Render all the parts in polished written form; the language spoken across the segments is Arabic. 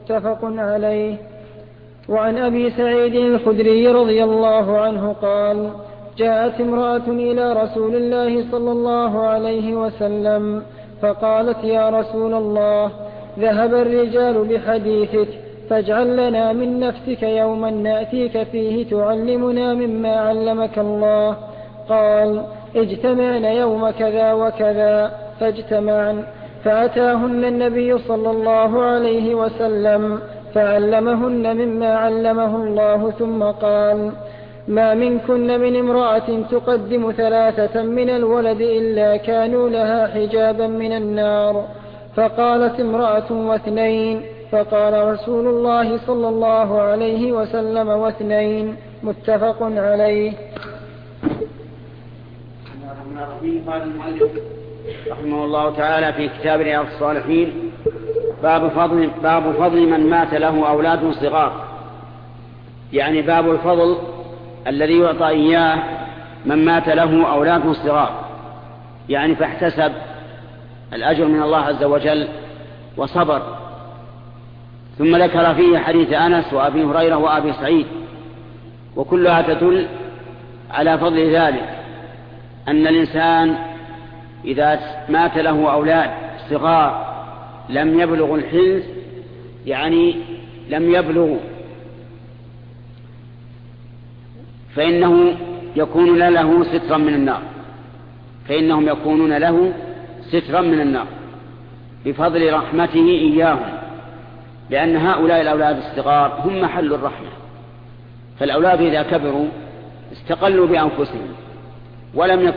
متفق عليه. وعن أبي سعيد الخدري رضي الله عنه قال: جاءت امرأة إلى رسول الله صلى الله عليه وسلم فقالت: يا رسول الله، ذهب الرجال بحديثك، فاجعل لنا من نفسك يوما نأتيك فيه تعلمنا مما علمك الله. قال: اجتمعن يوم كذا وكذا، فاجتمعن، فأتاهن النبي صلى الله عليه وسلم فعلمهن مما علمه الله، ثم قال: ما منكن من امرأة تقدم 3 من الولد إلا كانوا لها حجابا من النار. فقالت امرأة: 2. فقال رسول الله صلى الله عليه وسلم: 2. متفق عليه. قال المؤلف رحمه الله تعالى في كتاب رياض الصالحين: باب فضل من مات له أولاد صغار. يعني باب الفضل الذي يعطى إياه من مات له أولاد صغار، يعني فاحتسب الأجر من الله عز وجل وصبر. ثم ذكر فيه حديث أنس وأبي هريرة وأبي سعيد، وكلها تدل على فضل ذلك، أن الإنسان إذا مات له أولاد صغار لم يبلغ الحنث، يعني لم يبلغ، فإنه يكون له سترا من النار، فإنهم يكونون له سترا من النار بفضل رحمته إياهم، لأن هؤلاء الأولاد الصغار هم محل الرحمة. فالأولاد إذا كبروا استقلوا بأنفسهم، ولم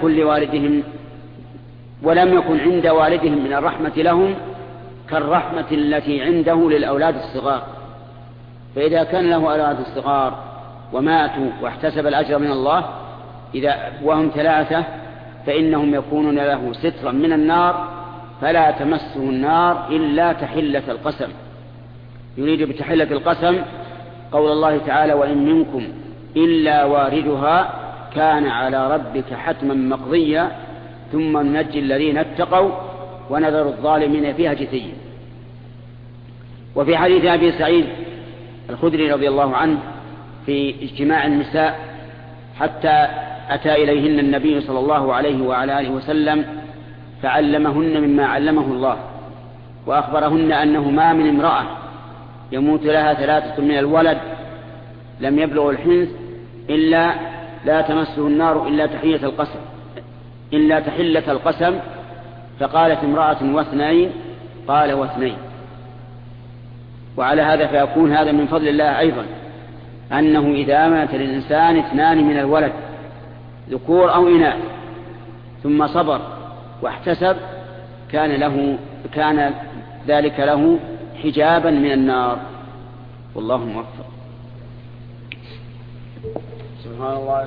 يكن عند والدهم من الرحمة لهم كالرحمة التي عنده للأولاد الصغار. فإذا كان له أولاد الصغار وماتوا واحتسب الأجر من الله وهم 3، فإنهم يكونون له سترا من النار، فلا تمسه النار إلا تحلة القسم. يريد بتحلة القسم قول الله تعالى: وإن منكم إلا واردها كان على ربك حتما مقضيا ثم ننجي الذين اتقوا ونذر الظالمين فيها جثيا. وفي حديث أبي سعيد الخدري رضي الله عنه في اجتماع النساء حتى أتى إليهن النبي صلى الله عليه وعلى آله وسلم فعلمهن مما علمه الله، وأخبرهن أنه ما من امرأة يموت لها 3 من الولد لم يبلغ الحنث إلا لا تمسه النار إلا تحلة القسم. فقالت امرأة: 2. قال: 2. وعلى هذا فيكون هذا من فضل الله أيضا، أنه إذا مات للإنسان 2 من الولد ذكور أو إناث ثم صبر واحتسب كان ذلك له حجابا من النار. والله موفق. سبحان الله.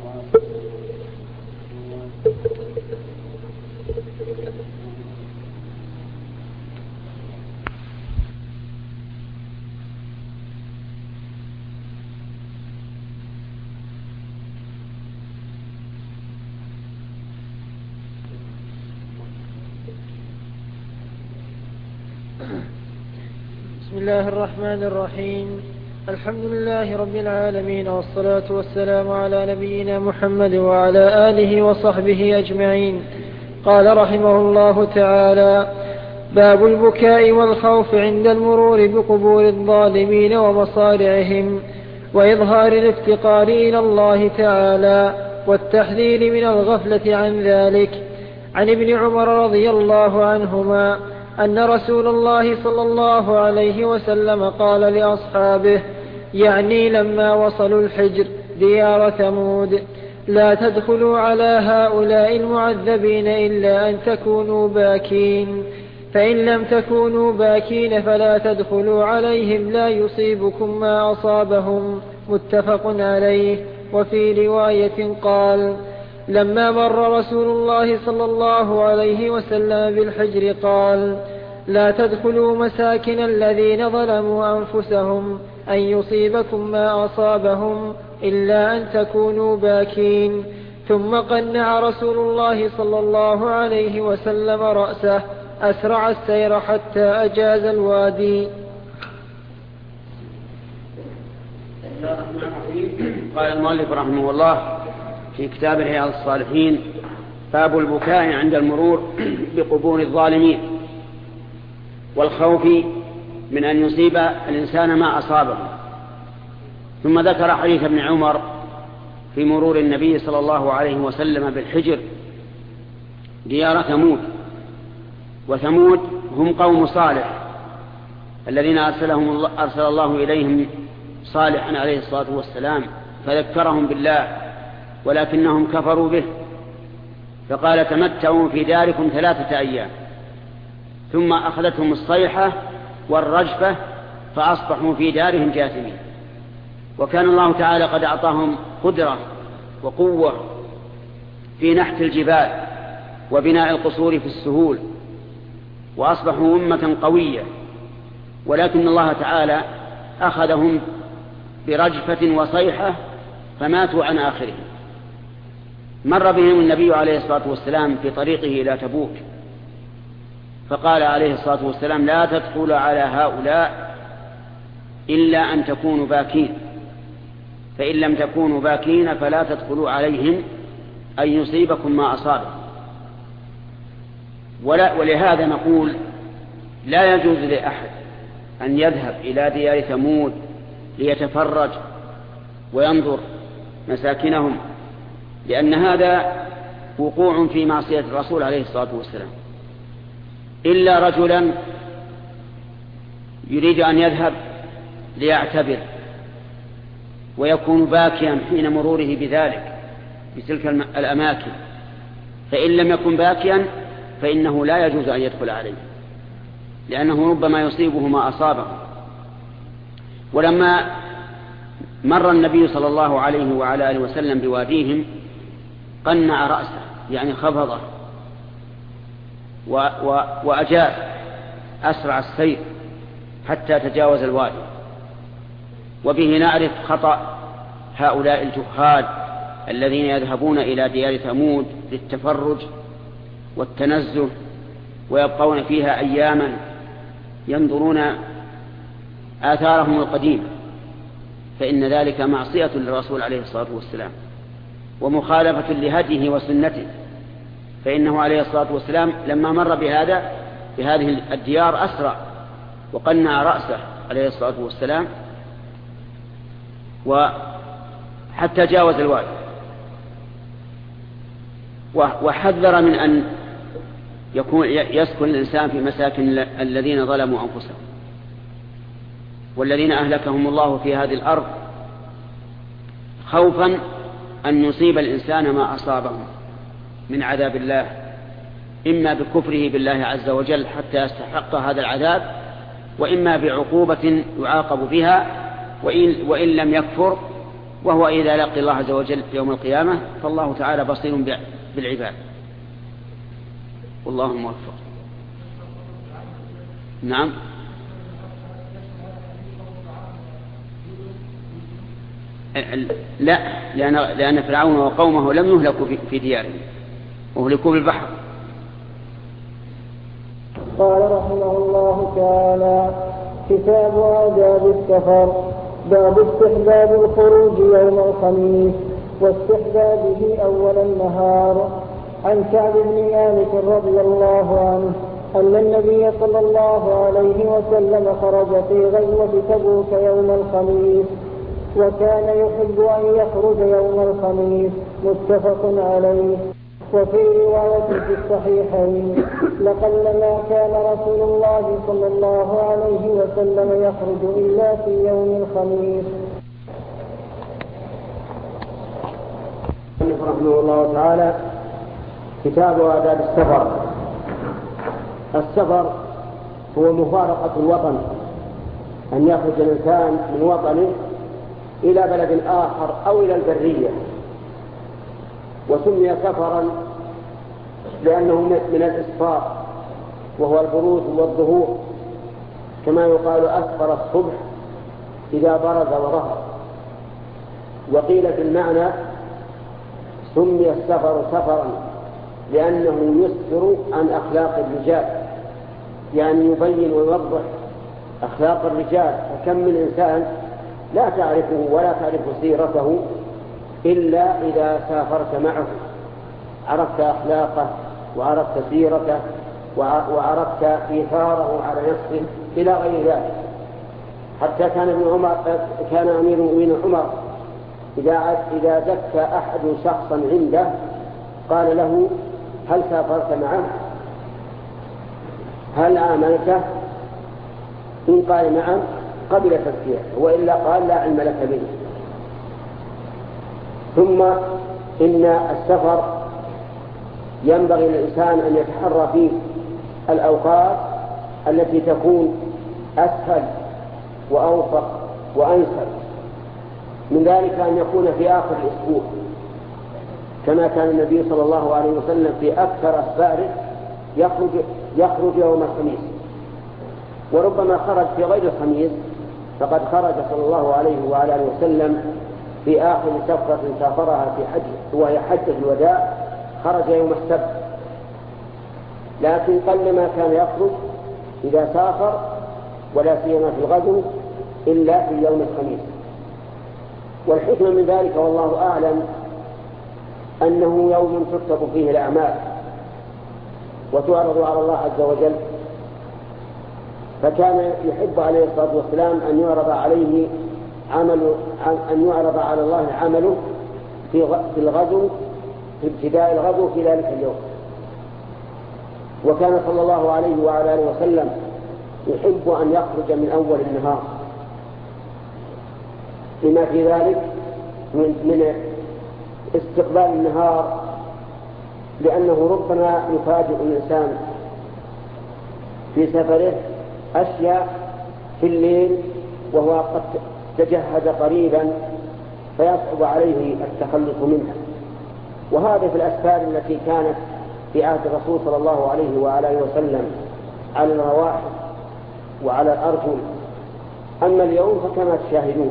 بسم الله الرحمن الرحيم. الحمد لله رب العالمين، والصلاة والسلام على نبينا محمد وعلى آله وصحبه أجمعين. قال رحمه الله تعالى: باب البكاء والخوف عند المرور بقبور الظالمين ومصارعهم، وإظهار الافتقار إلى الله تعالى، والتحذير من الغفلة عن ذلك. عن ابن عمر رضي الله عنهما أن رسول الله صلى الله عليه وسلم قال لأصحابه، يعني لما وصلوا الحجر ديار ثمود: لا تدخلوا على هؤلاء المعذبين إلا أن تكونوا باكين، فإن لم تكونوا باكين فلا تدخلوا عليهم لا يصيبكم ما أصابهم. متفق عليه. وفي رواية قال: لما مر رسول الله صلى الله عليه وسلم بالحجر قال: لا تدخلوا مساكن الذين ظلموا أنفسهم أن يصيبكم ما أصابهم إلا أن تكونوا باكين. ثم قنع رسول الله صلى الله عليه وسلم رأسه، أسرع السير حتى أجاز الوادي. الله الرحمن الرحيم. قال المؤلف رحمه الله في كتاب رياض الصالحين: باب البكاء عند المرور بقبور الظالمين والخوف من أن يصيب الإنسان ما أصابه. ثم ذكر حديث ابن عمر في مرور النبي صلى الله عليه وسلم بالحجر ديار ثمود. وثمود هم قوم صالح الذين أرسل الله إليهم صالحا عليه الصلاة والسلام فذكرهم بالله ولكنهم كفروا به، فقال: تمتعوا في داركم 3 أيام. ثم أخذتهم الصيحة والرجفة فأصبحوا في دارهم جاثمين. وكان الله تعالى قد أعطاهم قدرة وقوة في نحت الجبال وبناء القصور في السهول، وأصبحوا أمة قوية، ولكن الله تعالى أخذهم برجفة وصيحة فماتوا عن آخرهم. مر بهم النبي عليه الصلاة والسلام في طريقه إلى تبوك فقال عليه الصلاة والسلام: لا تدخلوا على هؤلاء إلا أن تكونوا باكين، فإن لم تكونوا باكين فلا تدخلوا عليهم أن يصيبكم ما أصابهم. ولهذا نقول: لا يجوز لأحد أن يذهب إلى ديار ثمود ليتفرج وينظر مساكنهم، لأن هذا وقوع في معصية الرسول عليه الصلاة والسلام، إلا رجلا يريد أن يذهب ليعتبر ويكون باكيا حين مروره بذلك بتلك الأماكن، فإن لم يكن باكيا فإنه لا يجوز أن يدخل عليه، لأنه ربما يصيبه ما أصابه. ولما مر النبي صلى الله عليه وعلى آله وسلم بواديهم قنع رأسه، يعني خفضه وأجاب أسرع السير حتى تجاوز الوادي. وبه نعرف خطأ هؤلاء الجهال الذين يذهبون إلى ديار ثمود للتفرج والتنزه ويبقون فيها أياما ينظرون آثارهم القديمة، فإن ذلك معصية للرسول عليه الصلاة والسلام ومخالفة لهديه وسنته، فإنه عليه الصلاة والسلام لما مر بهذه الديار أسرع وقنع رأسه عليه الصلاة والسلام وحتى جاوز الوادي، وحذر من أن يسكن الإنسان في مساكن الذين ظلموا أنفسهم والذين أهلكهم الله في هذه الأرض، خوفا أن يصيب الإنسان ما أصابه من عذاب الله، إما بكفره بالله عز وجل حتى يستحق هذا العذاب، وإما بعقوبة يعاقب بها وإن لم يكفر، وهو إذا لقي الله عز وجل يوم القيامة فالله تعالى بصير بالعباد. والله موفق. نعم. لا، لأن فرعون وقومه لم يهلكوا في ديارهم، وهلكوا بالبحر. قال رحمه الله تعالى: كتاب آداب السفر. باب استحباب الخروج يوم الخميس واستحبابه أول النهار. عن كعب بن مالك رضي الله عنه أن النبي صلى الله عليه وسلم خرج في غزوة تبوك يوم الخميس، وكان يحب أن يخرج يوم الخميس. متفق عليه. وفي رواية في الصحيحين: لقلما كان رسول الله صلى الله عليه وسلم يخرج إلا في يوم الخميس. رحمه الله تعالى: كتاب آداب السفر. السفر هو مفارقة الوطن، أن يخرج الإنسان من وطنه إلى بلد آخر أو إلى البرية، وسمي سفرا لأنه من الإسفار وهو البروز والظهور، كما يقال أسفر الصبح إذا برز وظهر. وقيل في المعنى سمي السفر سفرا لأنه يسفر عن أخلاق الرجال، يعني يبين ويوضح أخلاق الرجال. فكم من إنسان لا تعرفه ولا تعرف سيرته إلا إذا سافرت معه، عرفت أخلاقه وعرفت سيرته وعرفت إيثاره على نفسه إلى غير ذلك. حتى كان أمير المؤمنين عمر إذا زكى أحد شخصا عنده قال له: هل سافرت معه؟ هل عاملته؟ إن قال نعم قبل تزكيته، وإلا قال لا علم لك به. ثم إن السفر ينبغي للإنسان أن يتحرى فيه الأوقات التي تكون أسهل وأوفق وأنسب، من ذلك أن يكون في آخر الأسبوع، كما كان النبي صلى الله عليه وسلم في أكثر أسفاره يخرج يوم الخميس، وربما خرج في غير الخميس، فقد خرج صلى الله عليه وعلى آله وسلم في آخر سفرة سافرها في حج وهي حجة الوداع، خرج يوم السبت، لكن قلما كان يخرج إذا سافر ولا سيما في الغزو إلا في يوم الخميس. والحكمة من ذلك والله أعلم أنه يوم تكتب فيه الأعمال وتعرض على الله عز وجل، فكان يحب عليه الصلاة والسلام أن يعرض على الله عمله في الغزو، في ابتداء الغزو في ذلك اليوم. وكان صلى الله عليه وعلى آله وسلم يحب أن يخرج من أول النهار، لما في ذلك من استقبال النهار، لأنه ربما يفاجئ الإنسان في سفره أشياء في الليل وهو قد تجهز قريبا فيصعب عليه التخلص منها. وهذا في الأسفار التي كانت في عهد الرسول صلى الله عليه وعلى آله وسلم على الرواحل وعلى الأرجل. أما اليوم فكما تشاهدون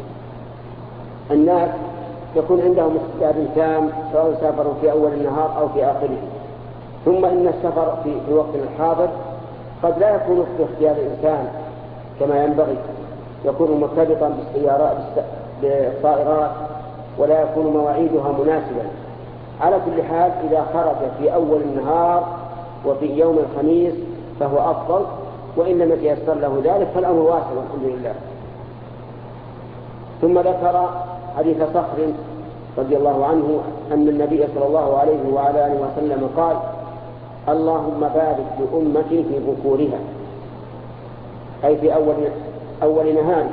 الناس يكون عندهم استعداد تام، سواء سافروا في أول النهار أو في آخره. ثم إن السفر في وقت الحاضر قد لا يكون في اختيار الإنسان كما ينبغي، يكون مرتبطا بالطائرات ولا يكون مواعيدها مناسبا. على كل حال إذا خرج في أول النهار وفي يوم الخميس فهو أفضل، وإن لم يتيسر له ذلك فالأمر واسع والحمد لله. ثم ذكر حديث صخر رضي الله عنه أن النبي صلى الله عليه وعلى آله وسلم قال: اللهم بارك لأمتي في بكورها، أي في أول نهار.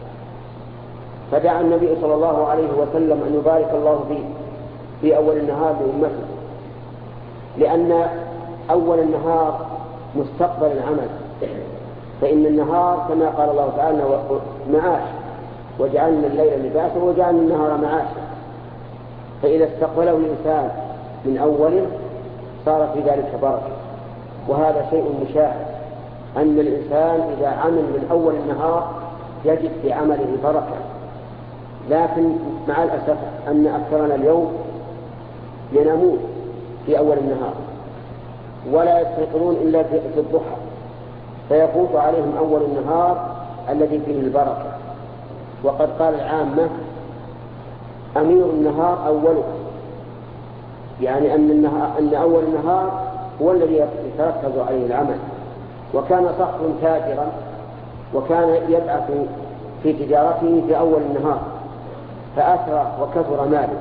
فدعا النبي صلى الله عليه وسلم أن يبارك الله في أول النهار لأمته، لأن أول النهار مستقبل العمل، فإن النهار كما قال الله تعالى معاش، وجعلنا الليل لباسا وجعلنا النهار معاشا. فإذا استقبله الإنسان من أوله صار في ذلك بركة. وهذا شيء مشاهد، أن الإنسان إذا عمل من أول النهار يجد في عمله بركة. لكن مع الأسف أن أكثرنا اليوم ينامون في أول النهار ولا يستيقظون إلا في الضحى، فيفوت عليهم أول النهار الذي فيه البركة. وقد قال العامة: أمير النهار أوله، يعني أن أول النهار هو الذي يتركز عليه العمل. وكان صخر تاجرا وكان يبعث في تجارته في أول النهار، فأثرى وكثر ماله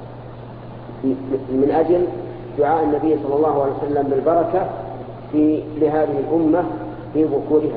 من أجل دعاء النبي صلى الله عليه وسلم بالبركة لهذه الأمة في بكورها.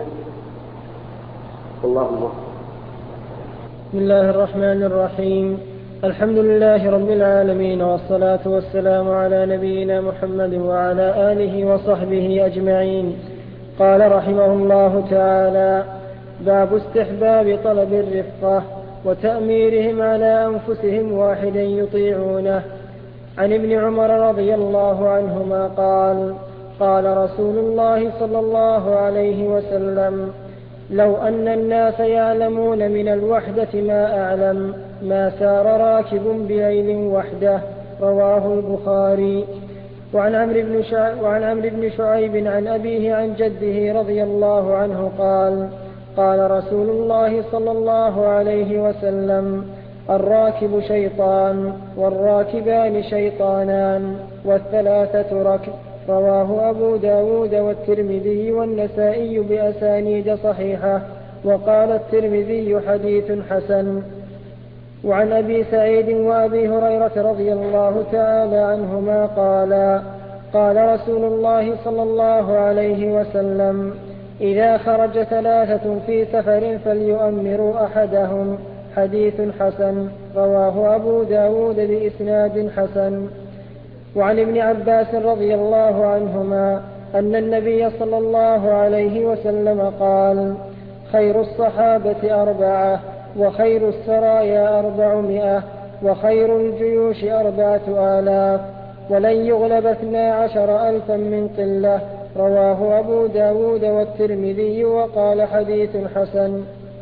اللهم. بسم الله الرحمن الرحيم. الحمد لله رب العالمين، والصلاة والسلام على نبينا محمد وعلى آله وصحبه أجمعين. قال رحمه الله تعالى: باب استحباب طلب الرفقة وتأميرهم على أنفسهم واحدا يطيعونه. عن ابن عمر رضي الله عنهما قال: قال رسول الله صلى الله عليه وسلم: لو أن الناس يعلمون من الوحدة ما أعلم ما سار راكب بليل وحده. رواه البخاري. وعن عمرو بن شعيب عن أبيه عن جده رضي الله عنه قال: قال رسول الله صلى الله عليه وسلم: الراكب شيطان، والراكبان شيطانان، والثلاثة ركب. رواه أبو داود والترمذي والنسائي بأسانيد صحيحة، وقال الترمذي: حديث حسن. وعن أبي سعيد وأبي هريرة رضي الله تعالى عنهما قال رسول الله صلى الله عليه وسلم: إذا خرج 3 في سفر فليؤمروا أحدهم. حديث حسن. رواه أبو داود بإسناد حسن. وعن ابن عباس رضي الله عنهما أن النبي صلى الله عليه وسلم قال: خير الصحابة 4، وخير السرايا 400، وخير الجيوش 4000، ولن يغلب 12,000 من قلة. رواه أبو داود والترمذي وقال: حديث حسن.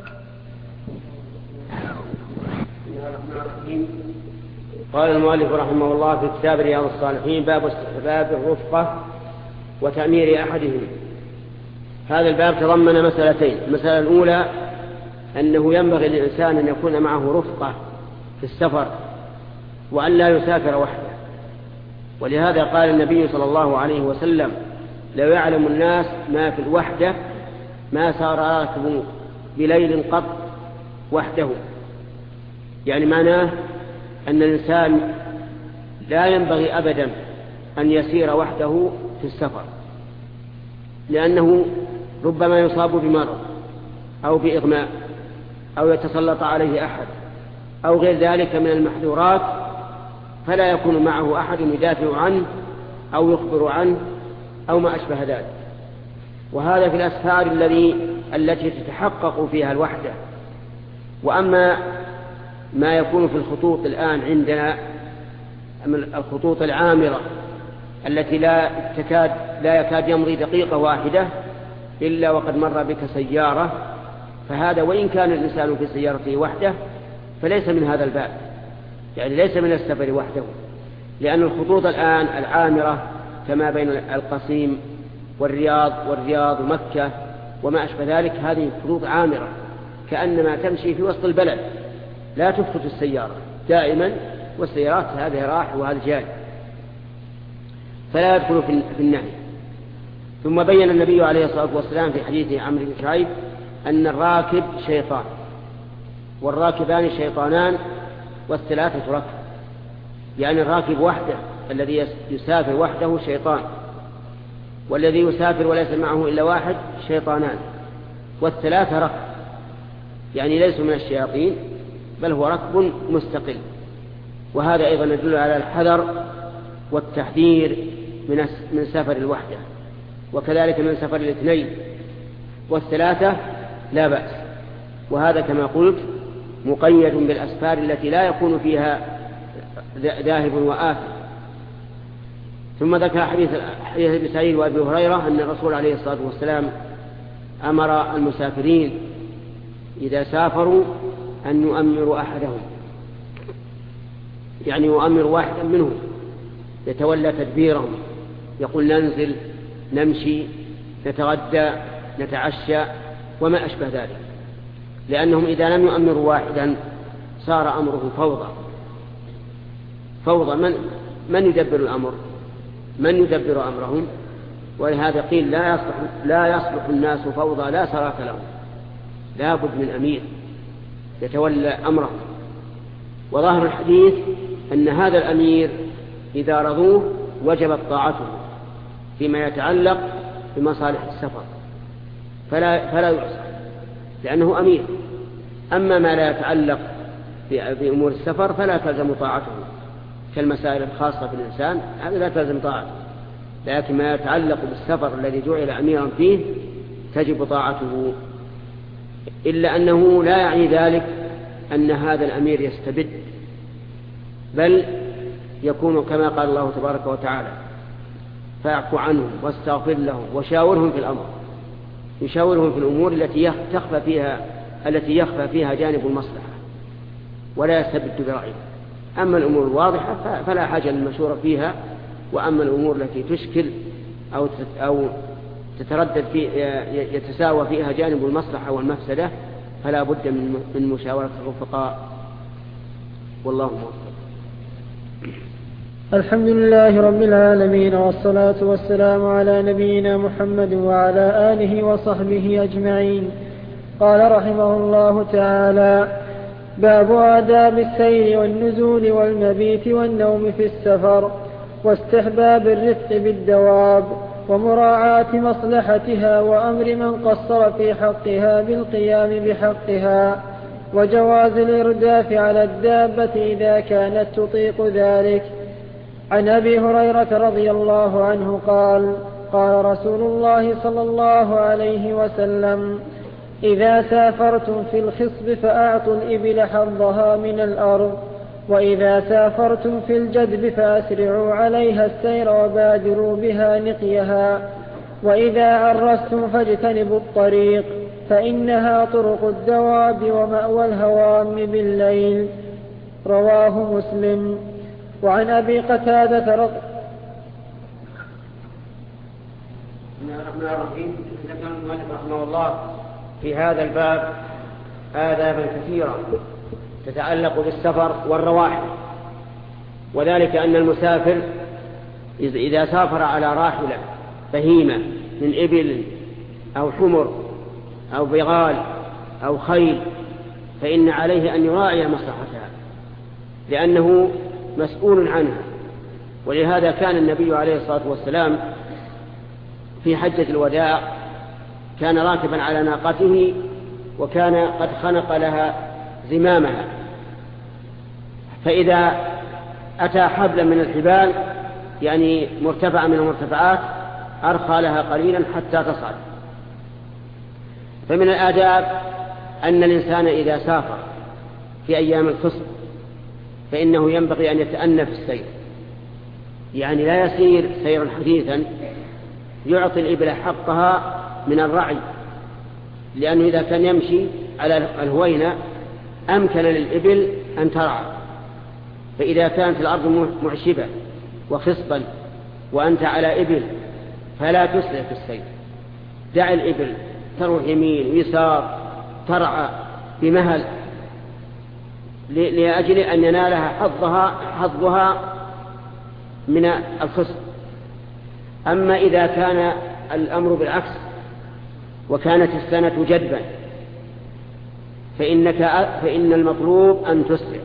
قال المؤلف رحمه الله في كتاب رياض الصالحين: باب استحباب الرفقة وتأمير أحدهم. هذا الباب تضمن مسألتين: المسألة الأولى أنه ينبغي للإنسان أن يكون معه رفقة في السفر، وأن لا يسافر وحده. ولهذا قال النبي صلى الله عليه وسلم: لو يعلم الناس ما في الوحدة ما سار راكب بليل قط وحده. يعني معناه أن الإنسان لا ينبغي أبدا أن يسير وحده في السفر، لأنه ربما يصاب بمرض أو بإغماء أو يتسلط عليه أحد أو غير ذلك من المحذورات، فلا يكون معه أحد يدافع عنه أو يخبر عنه أو ما أشبه ذلك. وهذا في الأسفار التي تتحقق فيها الوحدة. وأما ما يكون في الخطوط الآن عندنا، الخطوط العامرة التي لا يكاد يمضي دقيقة واحدة إلا وقد مر بك سيارة، فهذا وإن كان الإنسان في سيارته وحده فليس من هذا الباب، يعني ليس من السفر وحده، لأن الخطوط الآن العامرة كما بين القصيم والرياض ومكة وما أشبه ذلك، هذه خطوط عامرة كأنما تمشي في وسط البلد، لا تفقد السيارة دائما، والسيارات هذه راح وهذا جاي، فلا يدخل في النهي. ثم بين النبي عليه الصلاة والسلام في حديث عمرو بن شعيب أن الراكب شيطان، والراكبان شيطانان، والثلاثة ركب. يعني الراكب وحده الذي يسافر وحده شيطان، والذي يسافر وليس معه إلا واحد شيطانان، والثلاثة ركب، يعني ليسوا من الشياطين بل هو ركب مستقل. وهذا أيضا يدل على الحذر والتحذير من سفر الوحدة، وكذلك من سفر الاثنين، والثلاثة لا بأس. وهذا كما قلت مقيد بالأسفار التي لا يكون فيها ذاهب وآثم. ثم ذكر حديث ابن سعيد وأبي هريرة أن الرسول عليه الصلاة والسلام أمر المسافرين إذا سافروا أن يؤمروا أحدهم، يعني يؤمر واحدا منهم يتولى تدبيرهم، يقول ننزل، نمشي، نتغدى، نتعشى وما أشبه ذلك، لأنهم إذا لم يؤمروا واحدا صار أمره فوضى. من يدبر الأمر؟ من يدبر أمرهم؟ ولهذا قيل لا يصلح الناس فوضى لا صلاة لهم، لا بد من أمير يتولى أمرهم. وظاهر الحديث أن هذا الأمير إذا رضوه وجبت طاعته فيما يتعلق بمصالح السفر، فلا يعصى لأنه أمير. أما ما لا يتعلق بأمور السفر فلا تلزم طاعته، كالمسائل الخاصة بالإنسان هذا لا تلزم طاعته، لكن ما يتعلق بالسفر الذي جعل أميرا فيه تجب طاعته. إلا أنه لا يعني ذلك أن هذا الأمير يستبد، بل يكون كما قال الله تبارك وتعالى: فاعف عنهم واستغفر لهم وشاورهم في الأمر. يشاورهم في الأمور التي يخفى فيها جانب المصلحة، ولا يستبد برأيه. أما الأمور الواضحة فلا حاجة للمشورة فيها، وأما الأمور التي تشكل أو تتردد في يتساوى فيها جانب المصلحة والمفسدة فلا بد من مشاورة الرفقاء، والله موفق. الحمد لله رب العالمين، والصلاة والسلام على نبينا محمد وعلى آله وصحبه أجمعين. قال رحمه الله تعالى: باب آداب السير والنزول والمبيت والنوم في السفر، واستحباب الرفق بالدواب، ومراعاة مصلحتها، وأمر من قصر في حقها بالقيام بحقها، وجواز الإرداف على الدابة إذا كانت تطيق ذلك. عن أبي هريرة رضي الله عنه قال: قال رسول الله صلى الله عليه وسلم: إذا سافرتم في الخصب فأعطوا الإبل حظها من الأرض، وإذا سافرتم في الجدب فأسرعوا عليها السير وبادروا بها نقيها، وإذا عرستم فاجتنبوا الطريق فإنها طرق الدواب ومأوى الهوام بالليل. رواه مسلم. وعن أبي قتادة بسم الله الرحمن الرحيم. ذكر المؤلف رحمه الله في هذا الباب آدابا كثيرة تتعلق بالسفر والرواحل، وذلك أن المسافر إذا سافر على راحلة فهيمة من إبل أو حمر أو بغال أو خيل فإن عليه أن يراعي مصلحتها لأنه مسؤول عنها. ولهذا كان النبي عليه الصلاة والسلام في حجة الوداع كان راكبا على ناقته، وكان قد خنق لها زمامها، فإذا أتى حبلا من الحبال يعني مرتفع من المرتفعات أرخى لها قليلا حتى تصعد. فمن الآداب أن الإنسان إذا سافر في أيام الخصب فإنه ينبغي أن يتأنى في السير، يعني لا يسير سيرا حديثا، يعطي الإبل حقها من الرعي، لأنه إذا كان يمشي على الهوينة أمكن للإبل أن ترعى. فإذا كانت الأرض معشبة وخصبا وأنت على إبل فلا تسرع في السير، دع الإبل تروح يمين ويسار ترعى بمهل لأجل أن ينالها حظها من الخصب. أما إذا كان الأمر بالعكس وكانت السنة جدبا فإن المطلوب أن تسرع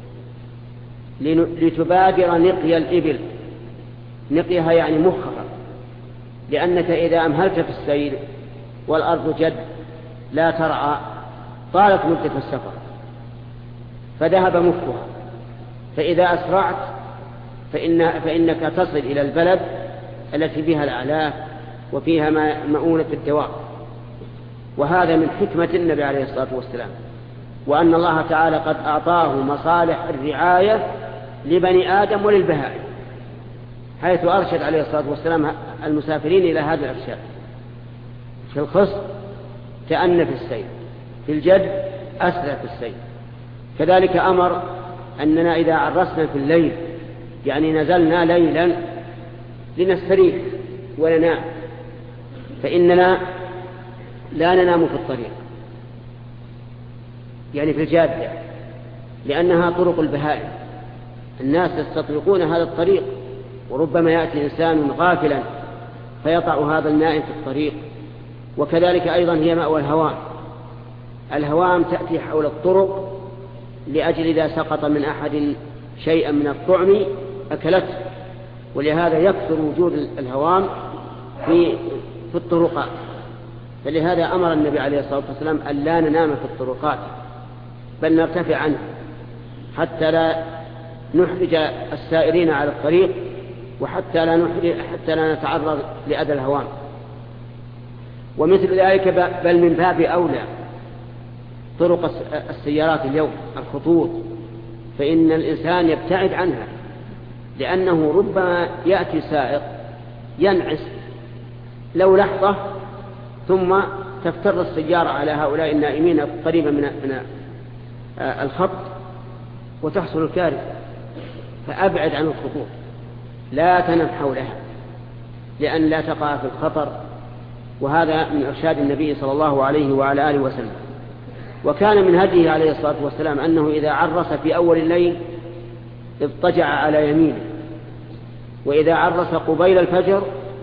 لتبادر نقي الإبل، نقيها يعني مخها، لأنك إذا أمهلت في السير والأرض جد لا ترعى طالت مدة السفر فذهب مخها. فإذا أسرعت فإنك تصل إلى البلد التي فيها الأعلاف وفيها مؤونة الدواء. وهذا من حكمة النبي عليه الصلاة والسلام، وأن الله تعالى قد أعطاه مصالح الرعاية لبني آدم وللبهائم، حيث أرشد عليه الصلاة والسلام المسافرين إلى هذا الإرشاد. في الخصب تأنى في السير، في الجد أسرع في السير. كذلك أمر أننا إذا عرسنا في الليل يعني نزلنا ليلا لنستريح وننام فإننا لا ننام في الطريق، يعني في الجادة، لأنها طرق البهائم، الناس يستطرقون هذا الطريق، وربما يأتي إنسان غافلا فيطع هذا النائم في الطريق. وكذلك أيضا هي مأوى الهوام، الهوام تأتي حول الطرق لأجل إذا سقط من أحد شيئا من الطعم أكلته، ولهذا يكثر وجود الهوام في الطرقات. فلهذا أمر النبي عليه الصلاة والسلام أن لا ننام في الطرقات بل نرتفع عنها حتى لا نحرج السائرين على الطريق، وحتى لا نتعرض لأذى الهوام. ومثل ذلك بل من باب أولى طرق السيارات اليوم، الخطوط، فإن الإنسان يبتعد عنها، لأنه ربما يأتي سائق ينعس لو لحظة ثم تفتر السيارة على هؤلاء النائمين قريبا من الخط وتحصل الكارثة. فأبعد عن الخطوط، لا تنم حولها لأن لا تقع في الخطر وهذا من إرشاد النبي صلى الله عليه وعلى آله وسلم. وكان من هديه عليه الصلاة والسلام أنه إذا عرس في أول الليل اضطجع على يمينه، وإذا عرس قبيل الفجر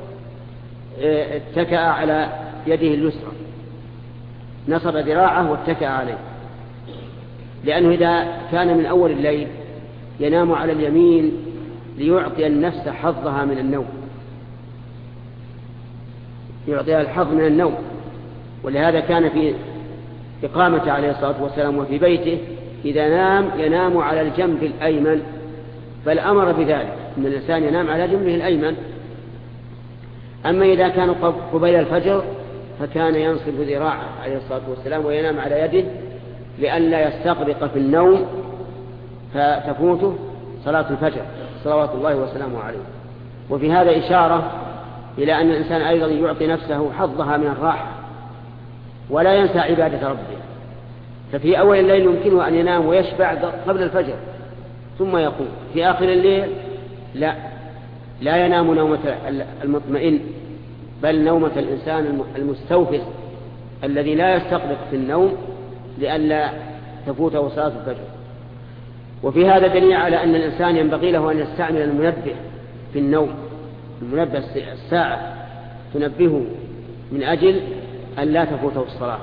اتكأ على يده اليسرى، نصب ذراعه واتكأ عليه، لأنه إذا كان من أول الليل ينام على اليمين ليعطي النفس حظها من النوم، يعطيها الحظ من النوم. ولهذا كان في إقامته عليه الصلاة والسلام وفي بيته إذا نام ينام على الجنب الأيمن، فالأمر بذلك أن الإنسان ينام على جنبه الأيمن. أما إذا كان قبيل الفجر فكان ينصب ذراعه عليه الصلاة والسلام وينام على يده لئلا يستغرق في النوم فتفوته صلاة الفجر صلوات الله وسلامه عليه. وفي هذا إشارة إلى أن الإنسان أيضا يعطي نفسه حظها من الراحة ولا ينسى عبادة ربه. ففي أول الليل يمكنه أن ينام ويشبع قبل الفجر ثم يقوم. في آخر الليل لا ينام نومة المطمئن، بل نومة الإنسان المستوفز الذي لا يستغرق في النوم لئلا تفوته صلاة الفجر. وفي هذا دليل على أن الإنسان ينبغي له أن يستعمل المنبه في النوم، المنبه الساعة تنبهه من أجل أن لا تفوته الصلاة،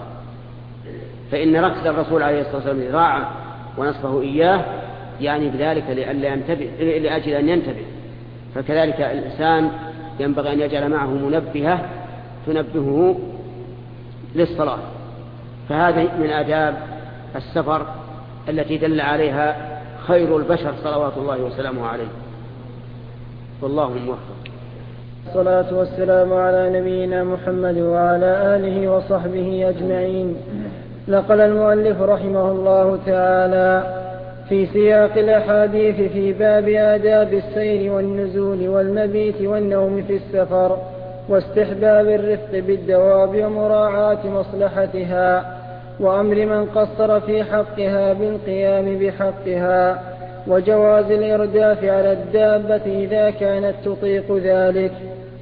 فإن ركز الرسول عليه الصلاة والسلام ذراعه ونصفه إياه يعني بذلك لأجل أن ينتبه. فكذلك الإنسان ينبغي أن يجعل معه منبهة تنبهه للصلاة. فهذه من آداب السفر التي دل عليها خير البشر صلوات الله وسلامه عليه، والله موفق. الصلاة والسلام على نبينا محمد وعلى آله وصحبه أجمعين. نقل المؤلف رحمه الله تعالى في سياق الأحاديث في باب آداب السير والنزول والمبيت والنوم في السفر واستحباب الرفق بالدواب ومراعاة مصلحتها وأمر من قصر في حقها بالقيام بحقها وجواز الإرداف على الدابة إذا كانت تطيق ذلك.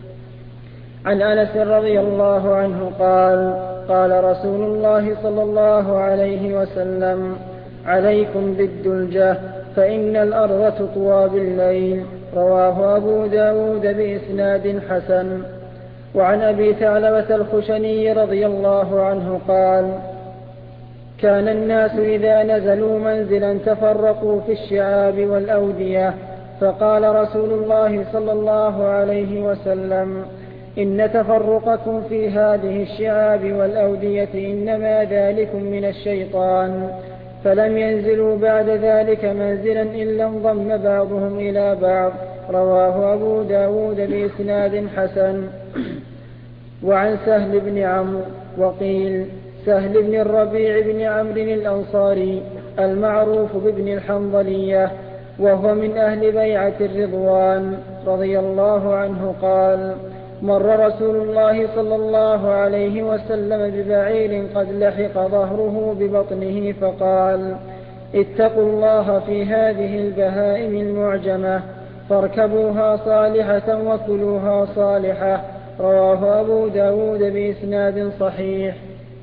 عن أنس رضي الله عنه قال رسول الله صلى الله عليه وسلم: عليكم بالدلجة فإن الأرض تطوى بالليل. رواه أبو داود بإسناد حسن. وعن أبي ثعلبة الخشني رضي الله عنه قال: كان الناس إذا نزلوا منزلا تفرقوا في الشعاب والأودية، فقال رسول الله صلى الله عليه وسلم: إن تفرقكم في هذه الشعاب والأودية إنما ذلكم من الشيطان. فلم ينزلوا بعد ذلك منزلا إلا انضم بعضهم إلى بعض. رواه أبو داود بإسناد حسن. وعن سهل بن عمرو وقيل سهل بن الربيع بن عمرو الأنصاري المعروف بابن الحنظلية، وهو من أهل بيعة الرضوان رضي الله عنه قال: مر رسول الله صلى الله عليه وسلم ببعير قد لحق ظهره ببطنه فقال: اتقوا الله في هذه البهائم المعجمة، فاركبوها صالحة وكلوها صالحة. رواه أبو داود بإسناد صحيح.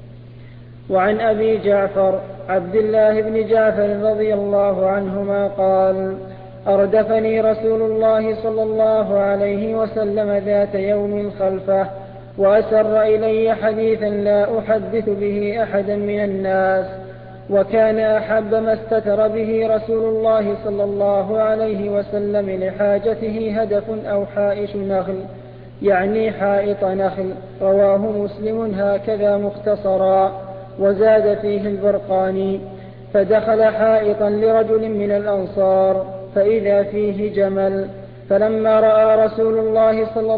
وعن أبي جعفر عبد الله بن جعفر رضي الله عنهما قال: أردفني رسول الله صلى الله عليه وسلم ذات يوم خلفه، وأسر إلي حديثا لا أحدث به أحدا من الناس، وكان أحب ما استتر به رسول الله صلى الله عليه وسلم لحاجته هدف أو حائش نخل، يعني حائط نخل. رواه مسلم هكذا مختصرا، وزاد فيه البرقاني: فدخل حائطا لرجل من الأنصار فإذا فيه جمل، فلما رأى رسول الله صلى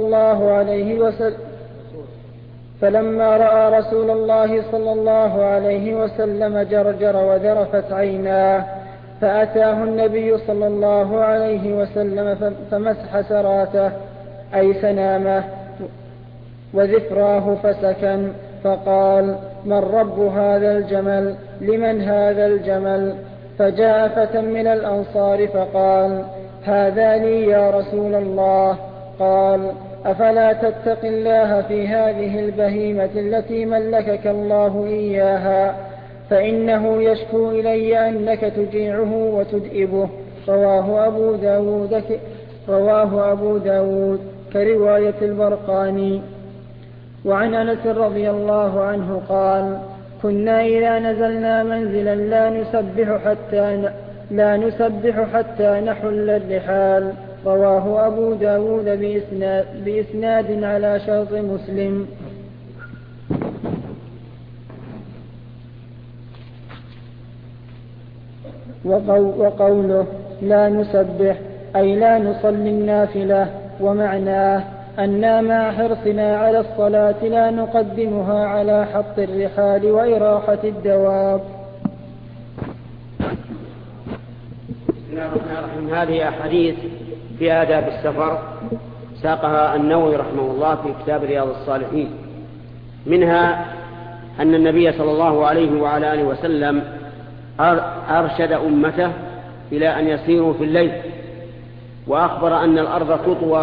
الله عليه وسلم جرجر وذرفت عيناه، فأتاه النبي صلى الله عليه وسلم فمسح سراته أي سنامه وذفراه فسكن، فقال: من رب هذا الجمل؟ لمن هذا الجمل؟ فجاء فتى من الأنصار فقال: هذا لي يا رسول الله. قال: أفلا تتق الله في هذه البهيمة التي ملكك الله إياها، فإنه يشكو إلي أنك تجيعه وتدئبه. رواه أبو داود كرواية البرقاني. وعن أنس رضي الله عنه قال: كنا إذا نزلنا منزلا لا نسبح حتى نحل الرحال. رواه أبو داود بإسناد على شرط مسلم. وقوله لا نسبح أي لا نصلي النافلة، ومعناه أننا مع حرصنا على الصلاة لا نقدمها على حط الرحال وإراحة الدواب. بسم الله الرحمن الرحيم. هذه أحاديث في آداب السفر ساقها النووي رحمه الله في كتاب رياض الصالحين. منها أن النبي صلى الله عليه وعلى آله وسلم أرشد أمته إلى أن يسيروا في الليل، وأخبر أن الأرض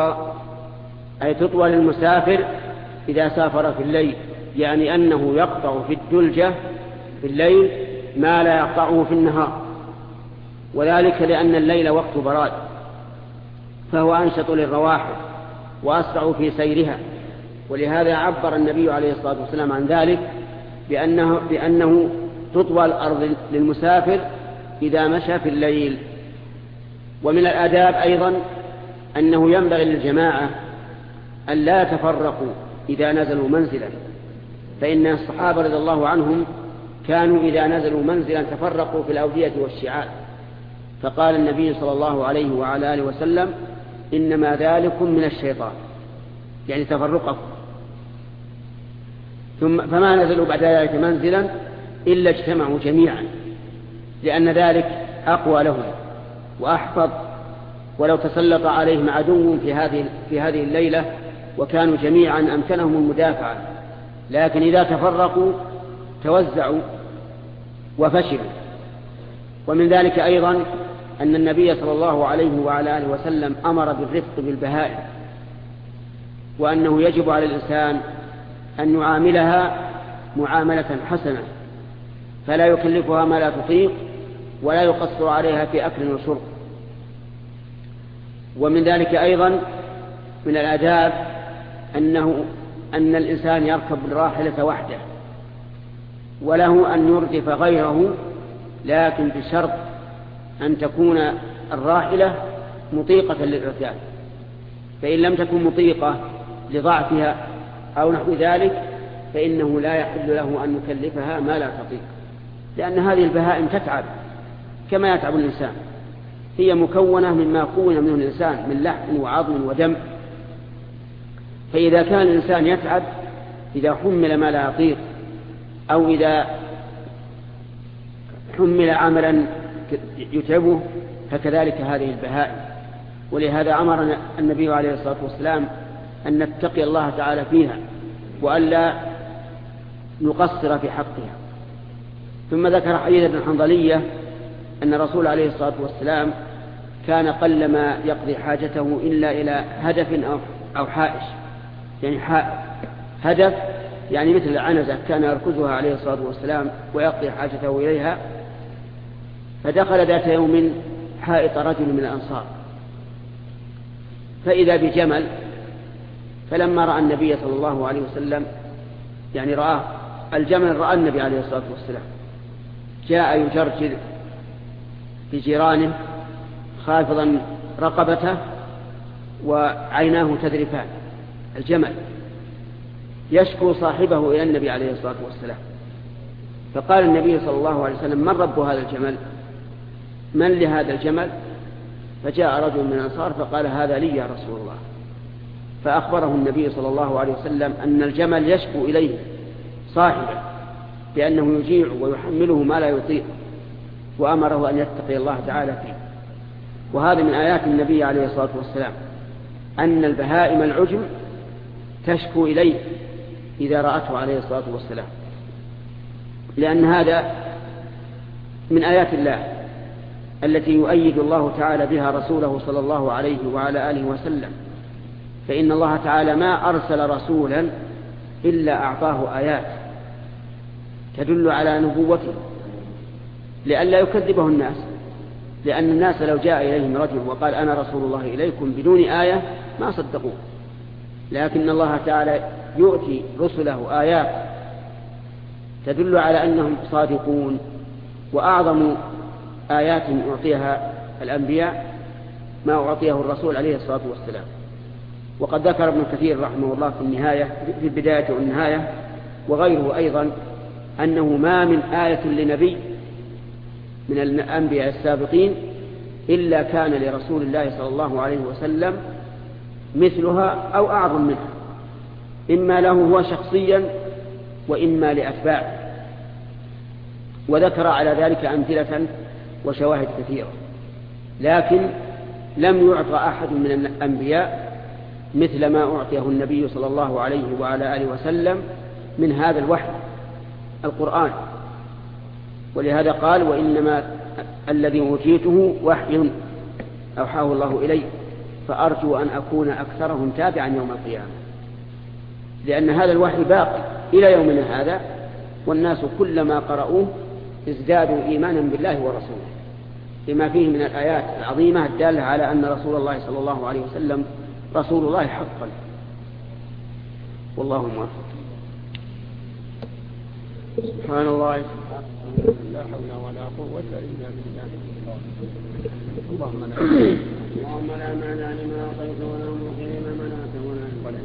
تطوى للمسافر إذا سافر في الليل، يعني أنه يقطع في الدلجة في الليل ما لا يقطعه في النهار، وذلك لأن الليل وقت براد، فهو أنشط للرواحل وأسرع في سيرها. ولهذا عبر النبي عليه الصلاة والسلام عن ذلك بأنه تطوى الأرض للمسافر إذا مشى في الليل. ومن الآداب أيضا أنه ينبغي للجماعة أن لا يتفرقوا إذا نزلوا منزلا، فإن الصحابة رضي الله عنهم كانوا إذا نزلوا منزلا تفرقوا في الأودية والشعاب، فقال النبي صلى الله عليه وعلى آله وسلم: إنما ذلكم من الشيطان، يعني تفرقكم. فما نزلوا بعد ذلك منزلا إلا اجتمعوا جميعا، لأن ذلك أقوى لهم وأحفظ. ولو تسلط عليهم عدو في هذه الليلة وكانوا جميعا أمكنهم المدافعة، لكن إذا تفرقوا توزعوا وفشلوا. ومن ذلك أيضا أن النبي صلى الله عليه وعلى آله وسلم أمر بالرفق بالبهائم، وأنه يجب على الإنسان أن يعاملها معاملة حسنة، فلا يكلفها ما لا تطيق ولا يقصر عليها في أكل وشرب. ومن ذلك أيضا من الآداب أن الإنسان يركب الراحلة وحده، وله أن يردف غيره، لكن بشرط أن تكون الراحلة مطيقة للركاب، فإن لم تكن مطيقة لضعفها أو نحو ذلك فإنه لا يحل له أن يكلفها ما لا تطيق، لأن هذه البهائم تتعب كما يتعب الإنسان، هي مكونة مما كون منه الإنسان من لحم وعظم ودم. فإذا كان الإنسان يتعب إذا حمل ما لا يطيق، أو إذا حمل عملا يتعبه، فكذلك هذه البهائم. ولهذا أمرنا النبي عليه الصلاة والسلام أن نتقي الله تعالى فيها وألا نقصر في حقها. ثم ذكر حديث ابن حنظلية أن الرسول عليه الصلاة والسلام كان قلما يقضي حاجته إلا إلى هدف أو حائش، يعني هدف يعني مثل العنزة كان يركزها عليه الصلاة والسلام ويقضي حاجته إليها. فدخل ذات يوم حائط رجل من الأنصار فإذا بجمل، فلما رأى النبي صلى الله عليه وسلم يعني رآه الجمل، رأى النبي عليه الصلاة والسلام، جاء يجرجر بجيرانه خافضا رقبته وعيناه تذرفان، الجمل يشكو صاحبه إلى النبي عليه الصلاة والسلام. فقال النبي صلى الله عليه وسلم: من رب هذا الجمل؟ من لهذا الجمل؟ فجاء رجل من الأنصار فقال: هذا لي يا رسول الله. فأخبره النبي صلى الله عليه وسلم أن الجمل يشكو إليه صاحبه بأنه يجيع ويحمله ما لا يطيق، وأمره أن يتقي الله تعالى فيه. وهذا من آيات النبي عليه الصلاة والسلام أن البهائم العجم تشكو إليه إذا رأته عليه الصلاة والسلام، لأن هذا من آيات الله التي يؤيد الله تعالى بها رسوله صلى الله عليه وعلى آله وسلم. فإن الله تعالى ما أرسل رسولا إلا أعطاه آيات تدل على نبوته لئلا يكذبه الناس، لأن الناس لو جاء إليهم رجل وقال أنا رسول الله إليكم بدون آية ما صدقوه، لكن الله تعالى يؤتي رسله آيات تدل على أنهم صادقون. وأعظم آيات أعطيها الأنبياء ما أعطيه الرسول عليه الصلاة والسلام. وقد ذكر ابن كثير رحمه الله في البداية والنهاية وغيره أيضا أنه ما من آية لنبي من الأنبياء السابقين إلا كان لرسول الله صلى الله عليه وسلم مثلها أو أعظم منها، إما له هو شخصيا وإما لأتباعه. وذكر على ذلك أمثلة وشواهد كثيرة، لكن لم يعطى أحد من الأنبياء مثل ما أعطيه النبي صلى الله عليه وعلى آله وسلم من هذا الوحي القرآن. ولهذا قال وإنما الذي أوتيته وحي أوحاه الله إلي فأرجو أن أكون أكثرهم تابعا يوم القيامة، لأن هذا الوحي باق إلى يومنا هذا، والناس كلما قرأوه ازدادوا إيمانا بالله ورسوله لما فيه من الآيات العظيمة الدالة على أن رسول الله صلى الله عليه وسلم رسول الله حقا. والله موفق. سبحان الله لا حول ولا قوة إلا بالله. اللهم لا مانع لما أعطيت ولا معطي لما منعت ولا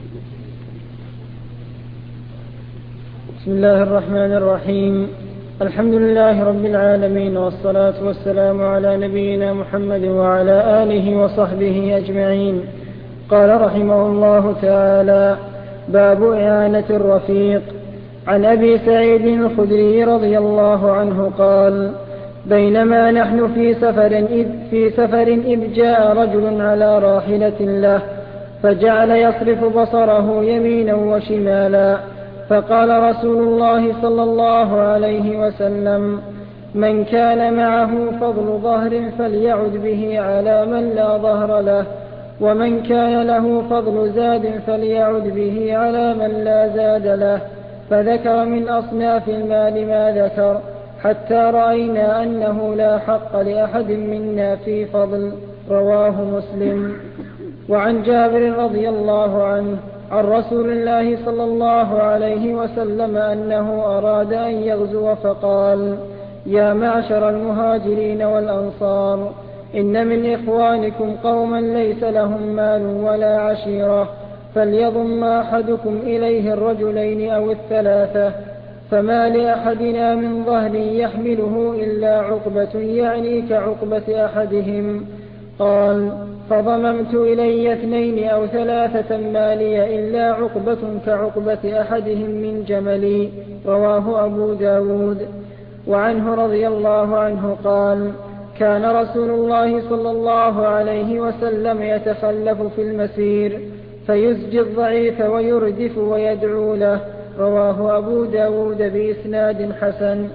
بسم الله الرحمن الرحيم. الحمد لله رب العالمين، والصلاة والسلام على نبينا محمد وعلى آله وصحبه أجمعين. قال رحمه الله تعالى: باب إعانة الرفيق. عن أبي سعيد الخدري رضي الله عنه قال: بينما نحن في سفر إذ جاء رجل على راحلة له فجعل يصرف بصره يمينا وشمالا، فقال رسول الله صلى الله عليه وسلم: من كان معه فضل ظهر فليعد به على من لا ظهر له، ومن كان له فضل زاد فليعد به على من لا زاد له. فذكر من أصناف المال ما ذكر حتى رأينا أنه لا حق لأحد منا في فضل. رواه مسلم. وعن جابر رضي الله عنه عن رسول الله صلى الله عليه وسلم أنه أراد أن يغزو فقال: يا معشر المهاجرين والأنصار، إن من إخوانكم قوما ليس لهم مال ولا عشيرة، فليضم أحدكم إليه الرجلين أو الثلاثة، فما لأحدنا من ظهر يحمله إلا عقبة، يعني كعقبة أحدهم. قال: فضممت إلي 2 أو 3 ما لي إلا عقبة كعقبة أحدهم من جملي. رواه أبو داود. وعنه رضي الله عنه قال: كان رسول الله صلى الله عليه وسلم يتخلف في المسير فيزجي الضعيف ويردف ويدعو له. رواه أبو داود بإسناد حسن.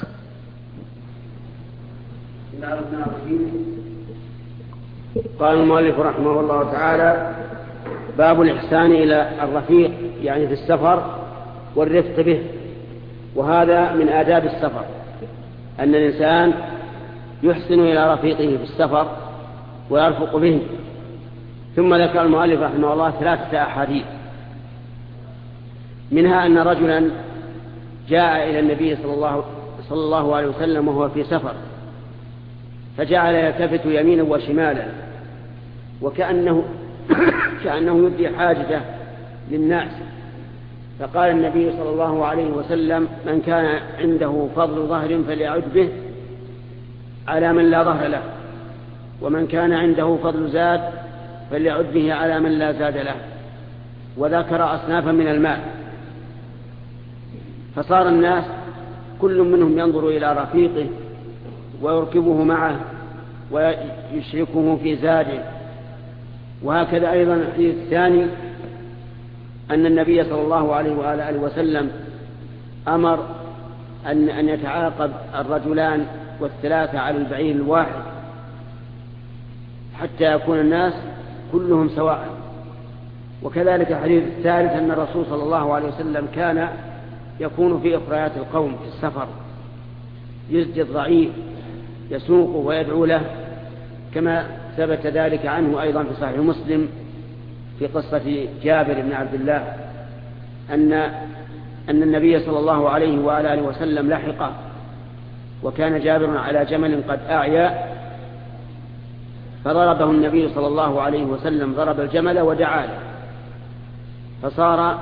قال المؤلف رحمه الله تعالى: باب الإحسان إلى الرفيق، يعني في السفر والرفق به. وهذا من آداب السفر، أن الإنسان يحسن إلى رفيقه في السفر ويرفق به. ثم ذكر المؤلف رحمه الله 3 أحاديث، منها أن رجلا جاء إلى النبي صلى الله عليه وسلم وهو في سفر، فجعل يلتفت يمينا وشمالا وكأنه يبدي حاجته للناس. فقال النبي صلى الله عليه وسلم: من كان عنده فضل ظهر فليعد به على من لا ظهر له، ومن كان عنده فضل زاد فليعد به على من لا زاد له. وذكر أصنافا من المال، فصار الناس كل منهم ينظر إلى رفيقه ويركبه معه ويشركه في زاده. وهكذا أيضا الحديث الثاني أن النبي صلى الله عليه وآله وسلم أمر أن يتعاقب الرجلان وال3 على البعير الواحد حتى يكون الناس كلهم سواء. وكذلك الحديث الثالث أن الرسول صلى الله عليه وسلم كان يكون في إخريات القوم في السفر، يزجي الضعيف يسوقه ويدعو له، كما ثبت ذلك عنه أيضا في صحيح مسلم في قصة جابر بن عبد الله أن النبي صلى الله عليه وعلى آله وسلم لحقه، وكان جابر على جمل قد أعيا، فضربه النبي صلى الله عليه وسلم، ضرب الجمل ودعا له، فصار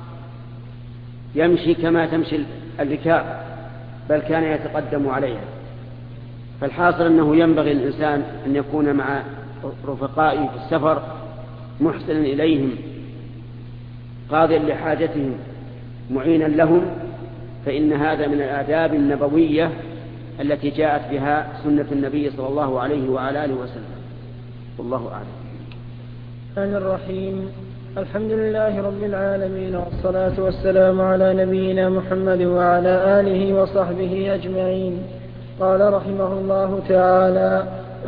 يمشي كما تمشي الركاب، بل كان يتقدم عليها. فالحاصل أنه ينبغي الإنسان أن يكون مع رفقائه في السفر محسنا إليهم، قاضيا لحاجتهم، معينا لهم، فإن هذا من الآداب النبوية التي جاءت بها سنة النبي صلى الله عليه وعلى آله وسلم. والله أعلم. الرحمن الرحيم. الحمد لله رب العالمين، والصلاة والسلام على نبينا محمد وعلى آله وصحبه أجمعين. قال رحمه الله تعالى: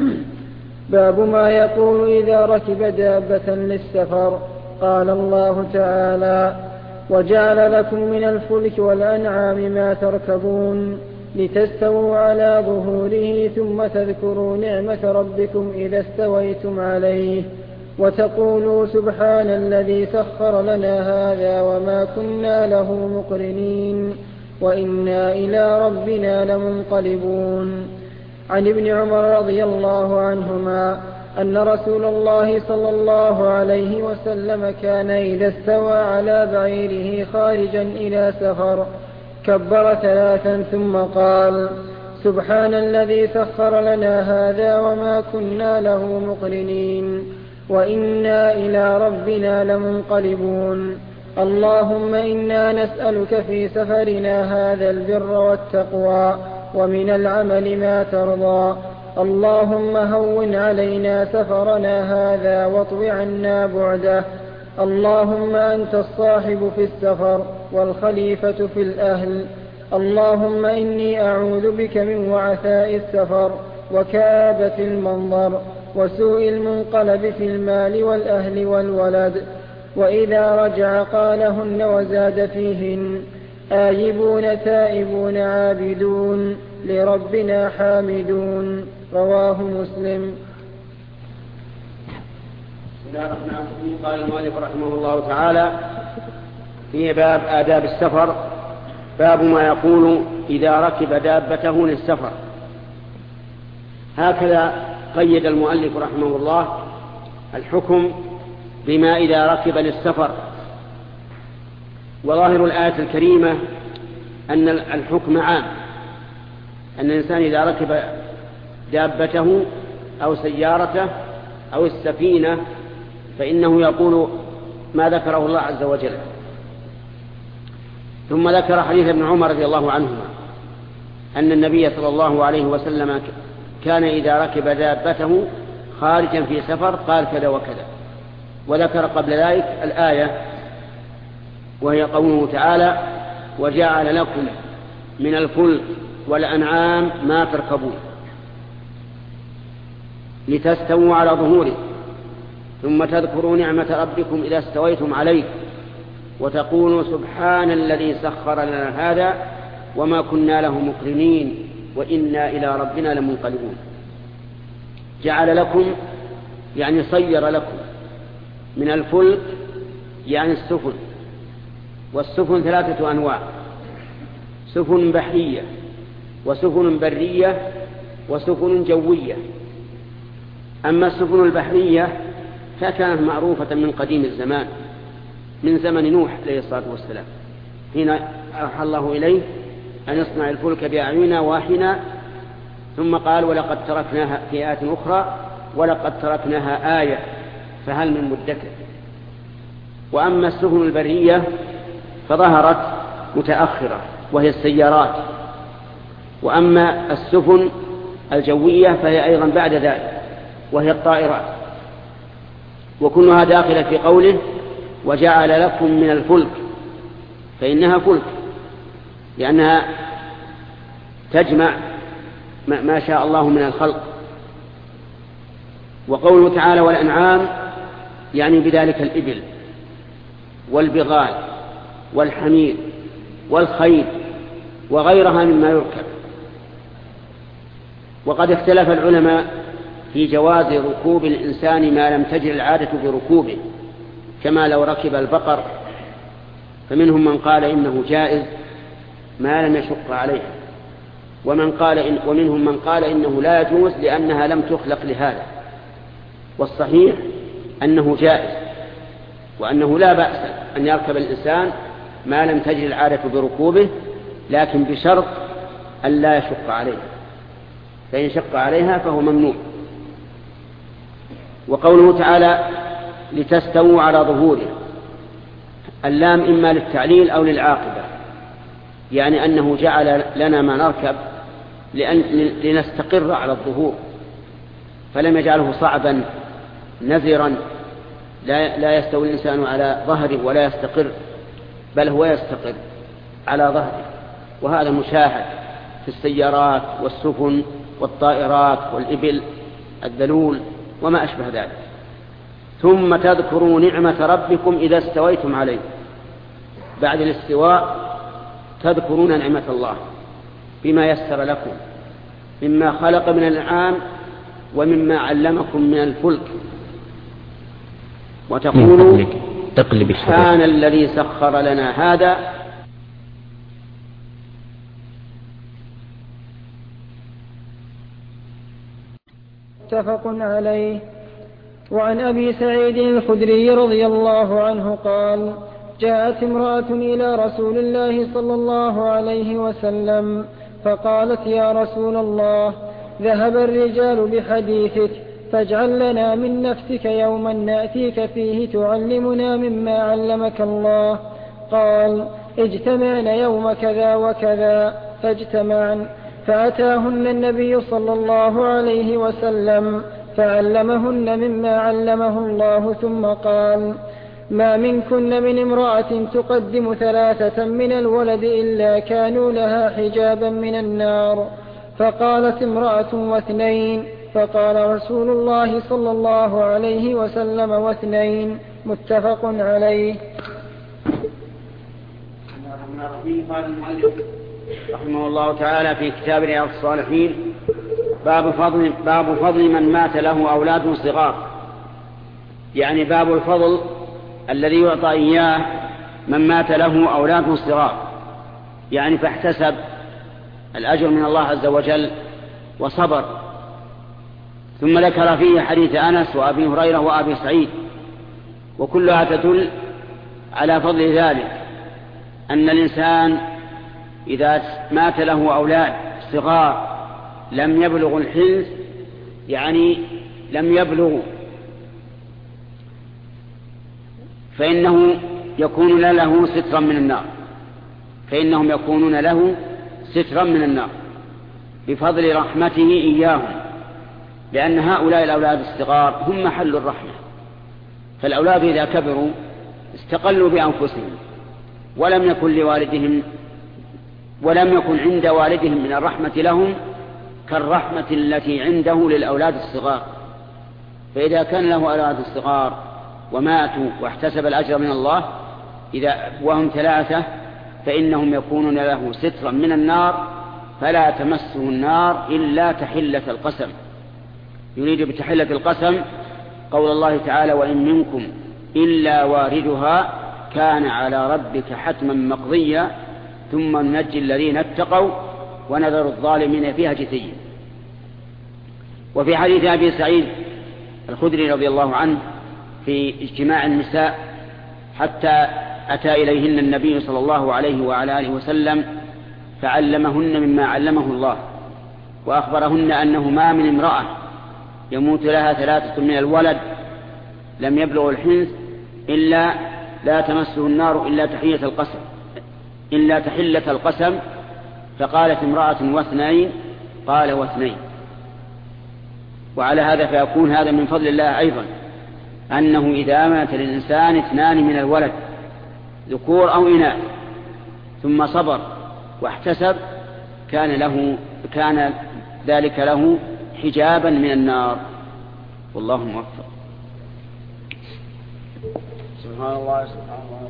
باب ما يقول إذا ركب دابة للسفر. قال الله تعالى: وجعل لكم من الفلك والأنعام ما تركبون لتستووا على ظهوره ثم تذكروا نعمة ربكم إذا استويتم عليه وتقولوا سبحان الذي سخر لنا هذا وما كنا له مقرنين وإنا إلى ربنا لمنقلبون. عن ابن عمر رضي الله عنهما أن رسول الله صلى الله عليه وسلم كان إذا استوى على بعيره خارجا إلى سفر كبر 3 ثم قال: سبحان الذي سخر لنا هذا وما كنا له مقرنين وإنا إلى ربنا لمنقلبون. اللهم إنا نسألك في سفرنا هذا البر والتقوى ومن العمل ما ترضى. اللهم هون علينا سفرنا هذا واطو عنا بعده. اللهم أنت الصاحب في السفر والخليفة في الأهل. اللهم إني أعوذ بك من وعثاء السفر وكآبة المنظر وسوء المنقلب في المال والأهل والولد. وإذا رجع قالهن وزاد فيهن: آيبون تائبون عابدون لربنا حامدون. رواه مسلم. بسم الله الرحمن الرحيم. قال المؤلف رحمه الله تعالى في باب آداب السفر: باب ما يقول إذا ركب دابته للسفر. هكذا قيد المؤلف رحمه الله الحكم بما إذا ركب للسفر. وظاهر الآية الكريمة أن الحكم عام، أن الإنسان إذا ركب دابته أو سيارته أو السفينة فإنه يقول ما ذكره الله عز وجل. ثم ذكر حديث ابن عمر رضي الله عنهما أن النبي صلى الله عليه وسلم كان إذا ركب دابته خارجا في سفر قال كذا وكذا. وذكر قبل ذلك الآية وهي قوله تعالى: وجعل لكم من الفلك والأنعام ما تركبون لتستووا على ظهوره ثم تذكروا نعمة ربكم إذا استويتم عليه وتقولوا سبحان الذي سخر لنا هذا وما كنا له مقرنين وإنا إلى ربنا لمنقلبون. جعل لكم يعني صير لكم من الفلك يعني السفن، والسفن 3 أنواع: سفن بحرية وسفن برية وسفن جوية. أما السفن البحرية فكانت معروفة من قديم الزمان، من زمن نوح عليه الصلاة والسلام، حين أوحى الله إليه أن يصنع الفلك بأعيننا واحنا، ثم قال: ولقد تركناها في آيات أخرى ولقد تركناها آية فهل من مدكر. وأما السفن البرية فظهرت متأخرة وهي السيارات. وأما السفن الجوية فهي أيضا بعد ذلك وهي الطائرات. وكلها داخلة في قوله: وجعل لكم من الفلك، فإنها فلك لأنها تجمع ما شاء الله من الخلق. وقوله تعالى والأنعام يعني بذلك الإبل والبغال والحمير والخيل وغيرها مما يركب. وقد اختلف العلماء في جواز ركوب الإنسان ما لم تجر العادة بركوبه، كما لو ركب البقر، فمنهم من قال إنه جائز ما لم يشق عليها، ومنهم من قال إنه لا يجوز لأنها لم تخلق لهذا. والصحيح أنه جائز، وأنه لا بأس أن يركب الإنسان ما لم تجر العادة بركوبه، لكن بشرط أن لا يشق عليها، فإن شق عليها فهو ممنوع. وقوله تعالى لتستووا على ظهوره، اللام إما للتعليل أو للعاقبة، يعني أنه جعل لنا ما نركب لنستقر على الظهور، فلم يجعله صعبا نزرا لا يستوي الإنسان على ظهره ولا يستقر، بل هو يستقر على ظهره. وهذا مشاهد في السيارات والسفن والطائرات والإبل الذلول وما أشبه ذلك. ثم تذكروا نعمة ربكم إذا استويتم عليه، بعد الاستواء تذكرون نعمة الله بما يسر لكم مما خلق من الأنعام ومما علمكم من الفلك، وتقولوا سبحان الذي سخر لنا هذا. متفق عليه. وعن أبي سعيد الخدري رضي الله عنه قال: جاءت امرأة إلى رسول الله صلى الله عليه وسلم فقالت: يا رسول الله، ذهب الرجال بحديثك، فاجعل لنا من نفسك يوما نأتيك فيه تعلمنا مما علمك الله. قال: اجتمعن يوم كذا وكذا، فاجتمعن، فأتاهن النبي صلى الله عليه وسلم فعلمهن مما علمه الله، ثم قال: ما منكن من امرأة تقدم 3 من الولد إلا كانوا لها حجابا من النار. فقالت امرأة: و2. فقال رسول الله صلى الله عليه وسلم: و2. متفق عليه. قال المؤلف رحمه الله تعالى في كتاب رياض الصالحين: باب فضل من مات له أولاد صغار، يعني باب الفضل الذي يعطى إياه من مات له أولاد صغار، يعني فاحتسب الأجر من الله عز وجل وصبر. ثم ذكر فيه حديث أنس وأبي هريرة وأبي سعيد، وكلها تدل على فضل ذلك، أن الإنسان إذا مات له أولاد صغار لم يبلغوا الحنث، يعني لم يبلغوا، فإنه يكون له سترا من النار، فإنهم يكونون له سترا من النار بفضل رحمته إياهم، لأن هؤلاء الأولاد الصغار هم محل الرحمة. فالأولاد إذا كبروا استقلوا بأنفسهم، ولم يكن عند والدهم من الرحمة لهم كالرحمة التي عنده للأولاد الصغار. فإذا كان له أولاد الصغار وماتوا واحتسب الأجر من الله وهم 3، فإنهم يكونون له سترا من النار، فلا تمسه النار إلا تحلة القسم. يريد بتحلة القسم قول الله تعالى: وإن منكم إلا واردها كان على ربك حتما مقضيا ثم ننجي الذين اتقوا ونذر الظالمين فيها جثيا. وفي حديث أبي سعيد الخدري رضي الله عنه في اجتماع النساء حتى أتى إليهن النبي صلى الله عليه وعلى آله وسلم فعلمهن مما علمه الله، وأخبرهن أنه ما من امرأة يموت لها 3 من الولد لم يبلغ الحنث إلا لا تمسه النار إلا تحلة القسم. فقالت امرأة: و2؟ قال: و2. وعلى هذا فيكون هذا من فضل الله أيضا، أنه إذا مات للإنسان 2 من الولد ذكور أو إناث ثم صبر واحتسب كان ذلك له حجابا من النار. والله موفق. سبحان الله سبحان الله.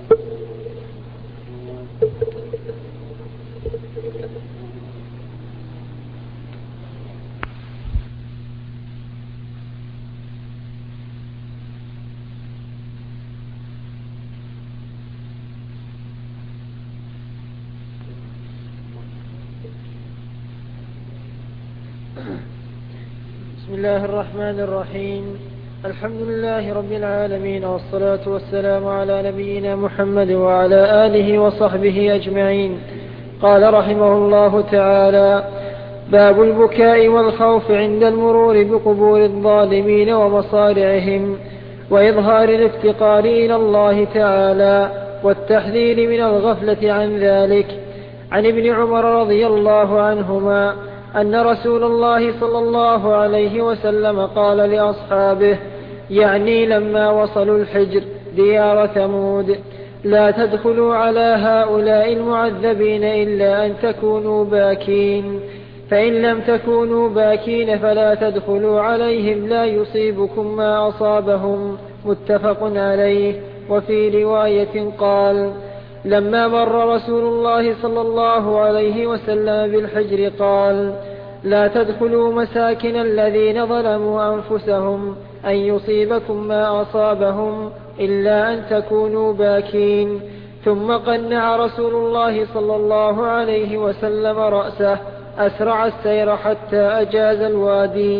بسم الله الرحمن الرحيم. الحمد لله رب العالمين، والصلاة والسلام على نبينا محمد وعلى آله وصحبه أجمعين. قال رحمه الله تعالى: باب البكاء والخوف عند المرور بقبور الظالمين ومصارعهم، وإظهار الافتقار إلى الله تعالى، والتحذير من الغفلة عن ذلك. عن ابن عمر رضي الله عنهما أن رسول الله صلى الله عليه وسلم قال لأصحابه، يعني لما وصلوا الحجر ديار ثمود: لا تدخلوا على هؤلاء المعذبين إلا أن تكونوا باكين، فإن لم تكونوا باكين فلا تدخلوا عليهم لا يصيبكم ما أصابهم. متفق عليه. وفي رواية قال: لما مر رسول الله صلى الله عليه وسلم بالحجر قال: لا تدخلوا مساكن الذين ظلموا أنفسهم أن يصيبكم ما أصابهم إلا أن تكونوا باكين. ثم قنع رسول الله صلى الله عليه وسلم رأسه، أسرع السير حتى أجاز الوادي.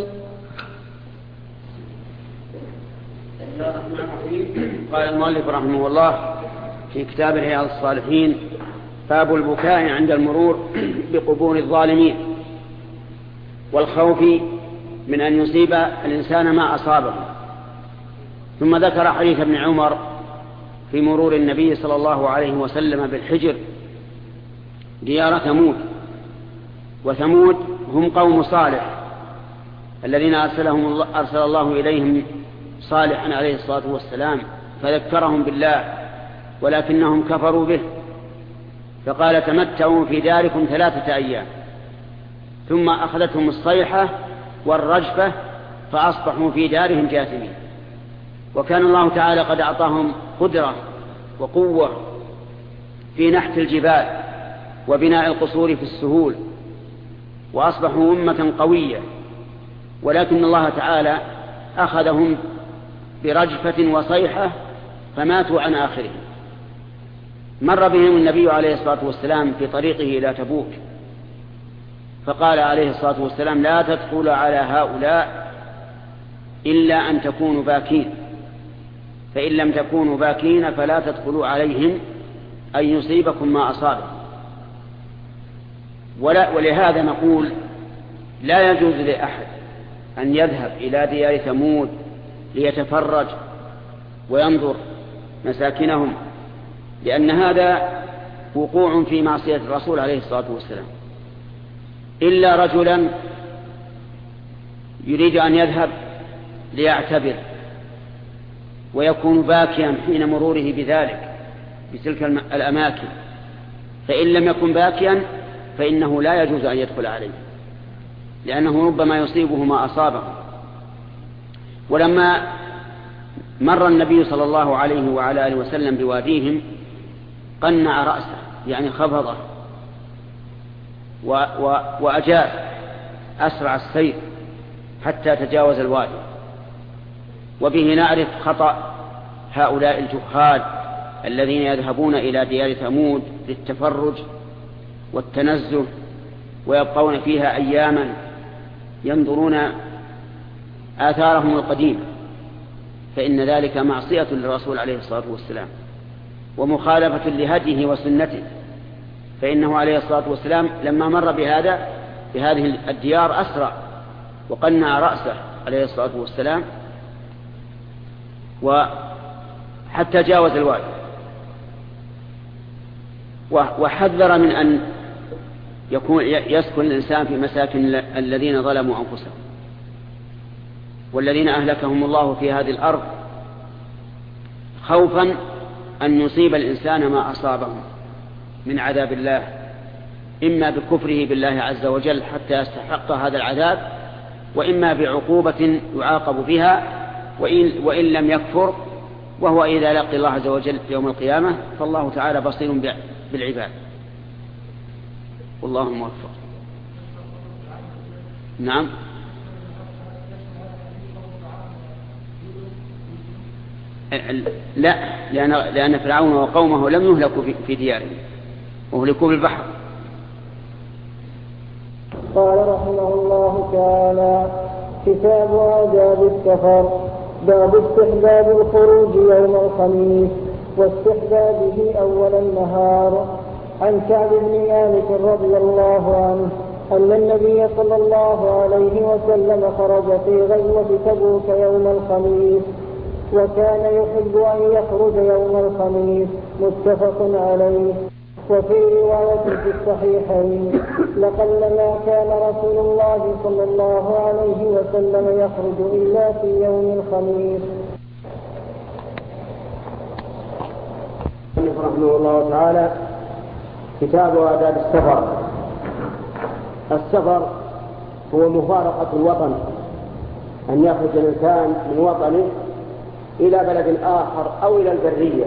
قال المؤلف رحمه الله في كتاب رياض الصالحين: باب البكاء عند المرور بقبور الظالمين والخوف من أن يصيب الإنسان ما أصابه. ثم ذكر حديث ابن عمر في مرور النبي صلى الله عليه وسلم بالحجر ديار ثمود. وثمود هم قوم صالح الذين أرسل الله إليهم صالحا عليه الصلاة والسلام، فذكرهم بالله ولكنهم كفروا به، فقال: تمتعوا في داركم 3 أيام. ثم أخذتهم الصيحة والرجفة فأصبحوا في دارهم جاثمين. وكان الله تعالى قد أعطاهم قدرة وقوة في نحت الجبال وبناء القصور في السهول، وأصبحوا أمة قوية، ولكن الله تعالى أخذهم برجفة وصيحة فماتوا عن آخرهم. مر بهم النبي عليه الصلاة والسلام في طريقه إلى تبوك، فقال عليه الصلاة والسلام: لا تدخلوا على هؤلاء إلا أن تكونوا باكين، فإن لم تكونوا باكين فلا تدخلوا عليهم أن يصيبكم ما أصابهم. ولهذا نقول: لا يجوز لأحد أن يذهب إلى ديار ثمود ليتفرج وينظر مساكنهم، لأن هذا وقوع في معصية الرسول عليه الصلاة والسلام، إلا رجلا يريد أن يذهب ليعتبر ويكون باكيا حين مروره بذلك بتلك الأماكن، فإن لم يكن باكيا فإنه لا يجوز أن يدخل عليه، لأنه ربما يصيبه ما أصابه. ولما مر النبي صلى الله عليه وعلى آله وسلم بواديهم قنع رأسه، يعني خفضه وأجاب، أسرع السير حتى تجاوز الوادي. وبه نعرف خطأ هؤلاء الجهال الذين يذهبون إلى ديار ثمود للتفرج والتنزه ويبقون فيها أياما ينظرون آثارهم القديمة، فإن ذلك معصية للرسول عليه الصلاة والسلام ومخالفة لهديه وسنته. فإنه عليه الصلاة والسلام لما مر بهذه الديار أسرع وقنع رأسه عليه الصلاة والسلام وحتى جاوز الوادي، وحذر من أن يسكن الإنسان في مساكن الذين ظلموا أنفسهم والذين أهلكهم الله في هذه الأرض، خوفا أن يصيب الإنسان ما أصابهم من عذاب الله، إما بكفره بالله عز وجل حتى يستحق هذا العذاب، وإما بعقوبة يعاقب بها، وإن لم يكفر وهو إذا لقي الله عز وجل يوم القيامة فالله تعالى بصير بالعباد. والله موفق. نعم. لا، لأن فرعون وقومه لم يهلكوا في ديارهم، وهلكوا بالبحر. قال رحمه الله تعالى: كتاب آداب السفر. باب استحباب الخروج يوم الخميس واستحبابه أول النهار. عن كعب بن مالك رضي الله عنه أن النبي صلى الله عليه وسلم خرج في غزوة تبوك يوم الخميس، وكان يحب أن يخرج يوم الخميس. متفق عليه. وفي رواية في الصحيحين: لقلما كان رسول الله صلى الله عليه وسلم يخرج إلا في يوم الخميس. رحمه الله تعالى: كتاب آداب السفر. السفر هو مفارقة الوطن، أن يخرج الإنسان من وطنه إلى بلد آخر أو إلى البرية،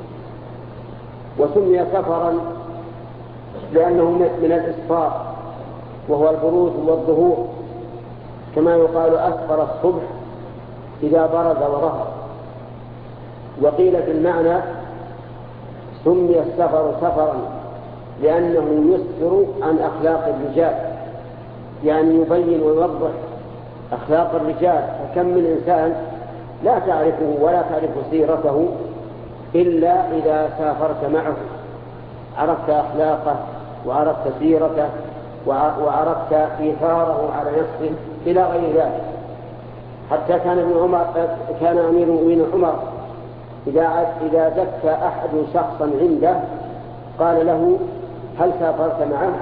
وسمي سفرا لأنه من الإسفار، وهو البروز والظهور، كما يقال أسفر الصبح إذا برز وظهر. وقيل بالمعنى سمي السفر سفرا لأنه يسفر عن أخلاق الرجال، يعني يبين ويوضح أخلاق الرجال. فكم من إنسان لا تعرفه ولا تعرف سيرته إلا إذا سافرت معه، عرفت أخلاقه وعرفت سيرته وعرفت إيثاره على نفسه إلى غير ذلك. حتى كان أمير المؤمنين عمر إذا زكى أحد شخصا عنده قال له: هل سافرت معه؟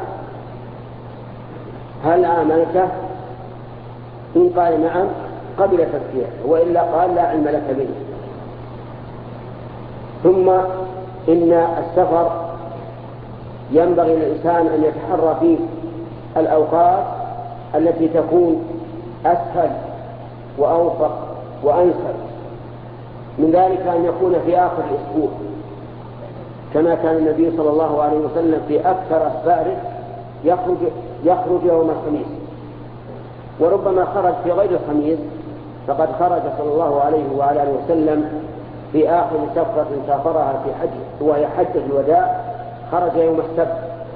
هل عاملته؟ إن قال نعم قبل تزكيته، وإلا قال لا علم لك به. ثم إن السفر ينبغي للإنسان أن يتحرى فيه الأوقات التي تكون أسهل وأوفق وأنسب، من ذلك أن يكون في آخر الأسبوع، كما كان النبي صلى الله عليه وسلم في أكثر أسفاره يخرج يوم الخميس، وربما خرج في غير الخميس، فقد خرج صلى الله عليه وعلى وسلم في آخر سفرة سافرها في حج وهي حجة الوداع، خرج يوم السبت.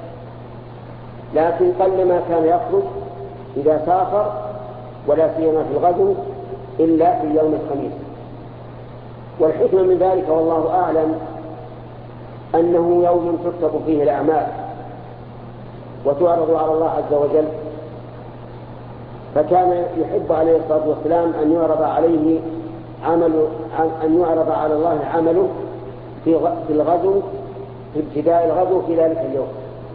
لكن قلما كان يخرج إذا سافر، ولا سيما في الغزو، إلا في يوم الخميس. والحكمة من ذلك والله أعلم أنه يوم تكتب فيه الأعمال وتعرض على الله عز وجل، فكان يحب عليه الصلاة والسلام أن يعرض على الله عمله في الغزو، في ابتداء الغزو في ذلك اليوم.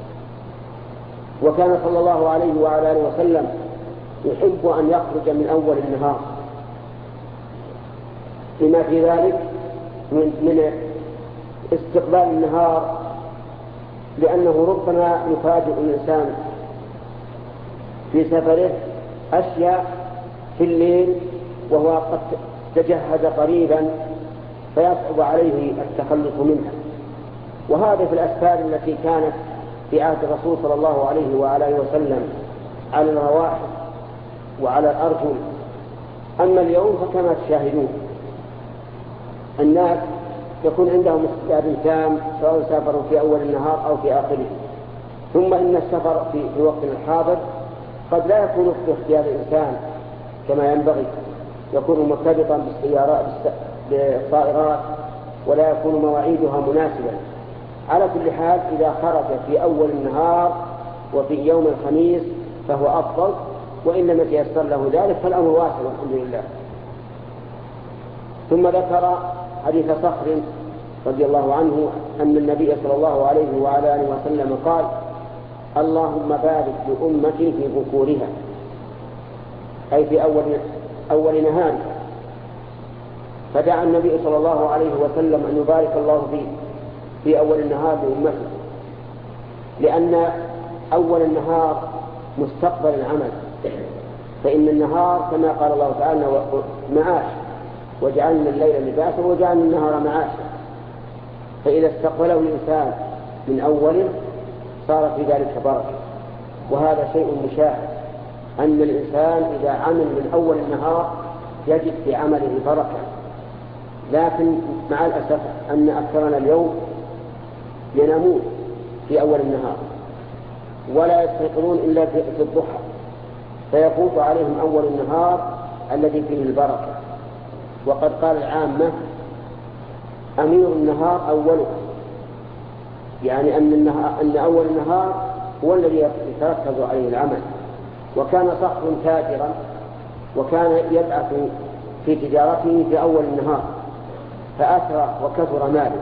وكان صلى الله عليه وعلى آله وسلم يحب أن يخرج من أول النهار، لما في ذلك من استقبال النهار، لأنه ربما يفاجئ الإنسان في سفره أشياء في الليل وهو قد تجهز قريبا فيصعب عليه التخلص منها. وهذا في الأسفار التي كانت في عهد الرسول صلى الله عليه وعلى آله وسلم على الرواحل وعلى الأرجل. أما اليوم فكما تشاهدون الناس يكون عندهم استعداد تام، سواء سافروا في أول النهار أو في آخره. ثم إن السفر في وقت الحاضر قد لا يكون في اختيار الإنسان كما ينبغي، يكون مرتبطا بالطائرات ولا يكون مواعيدها مناسبا. على كل حال إذا خرج في أول النهار وفي يوم الخميس فهو أفضل، وإن لم يتيسر له ذلك فالأمر واسع الحمد لله. ثم ذكر حديث صخر رضي الله عنه أن النبي صلى الله عليه وعلى آله وسلم قال: اللهم بارك لأمتي في بكورها، أي في أول نهارها. فدعا النبي صلى الله عليه وسلم أن يبارك الله في أول النهار لأمته، لأن أول النهار مستقبل العمل، فإن النهار كما قال الله تعالى معاش، وجعلنا الليل لباسا وجعلنا النهار معاشا. فإذا استقبله الإنسان من أوله صار في ذلك بركة. وهذا شيء مشاهد، أن الإنسان إذا عمل من أول النهار يجد في عمله بركة. لكن مع الأسف أن أكثرنا اليوم ينامون في أول النهار ولا يستيقظون إلا في الضحى، فيفوت عليهم أول النهار الذي فيه البركة. وقد قال العامة أمير النهار أوله، يعني أن أول النهار هو الذي يتركز عليه العمل. وكان صخر تاجرا وكان يبعث في تجارته في أول النهار فأثرى وكثر ماله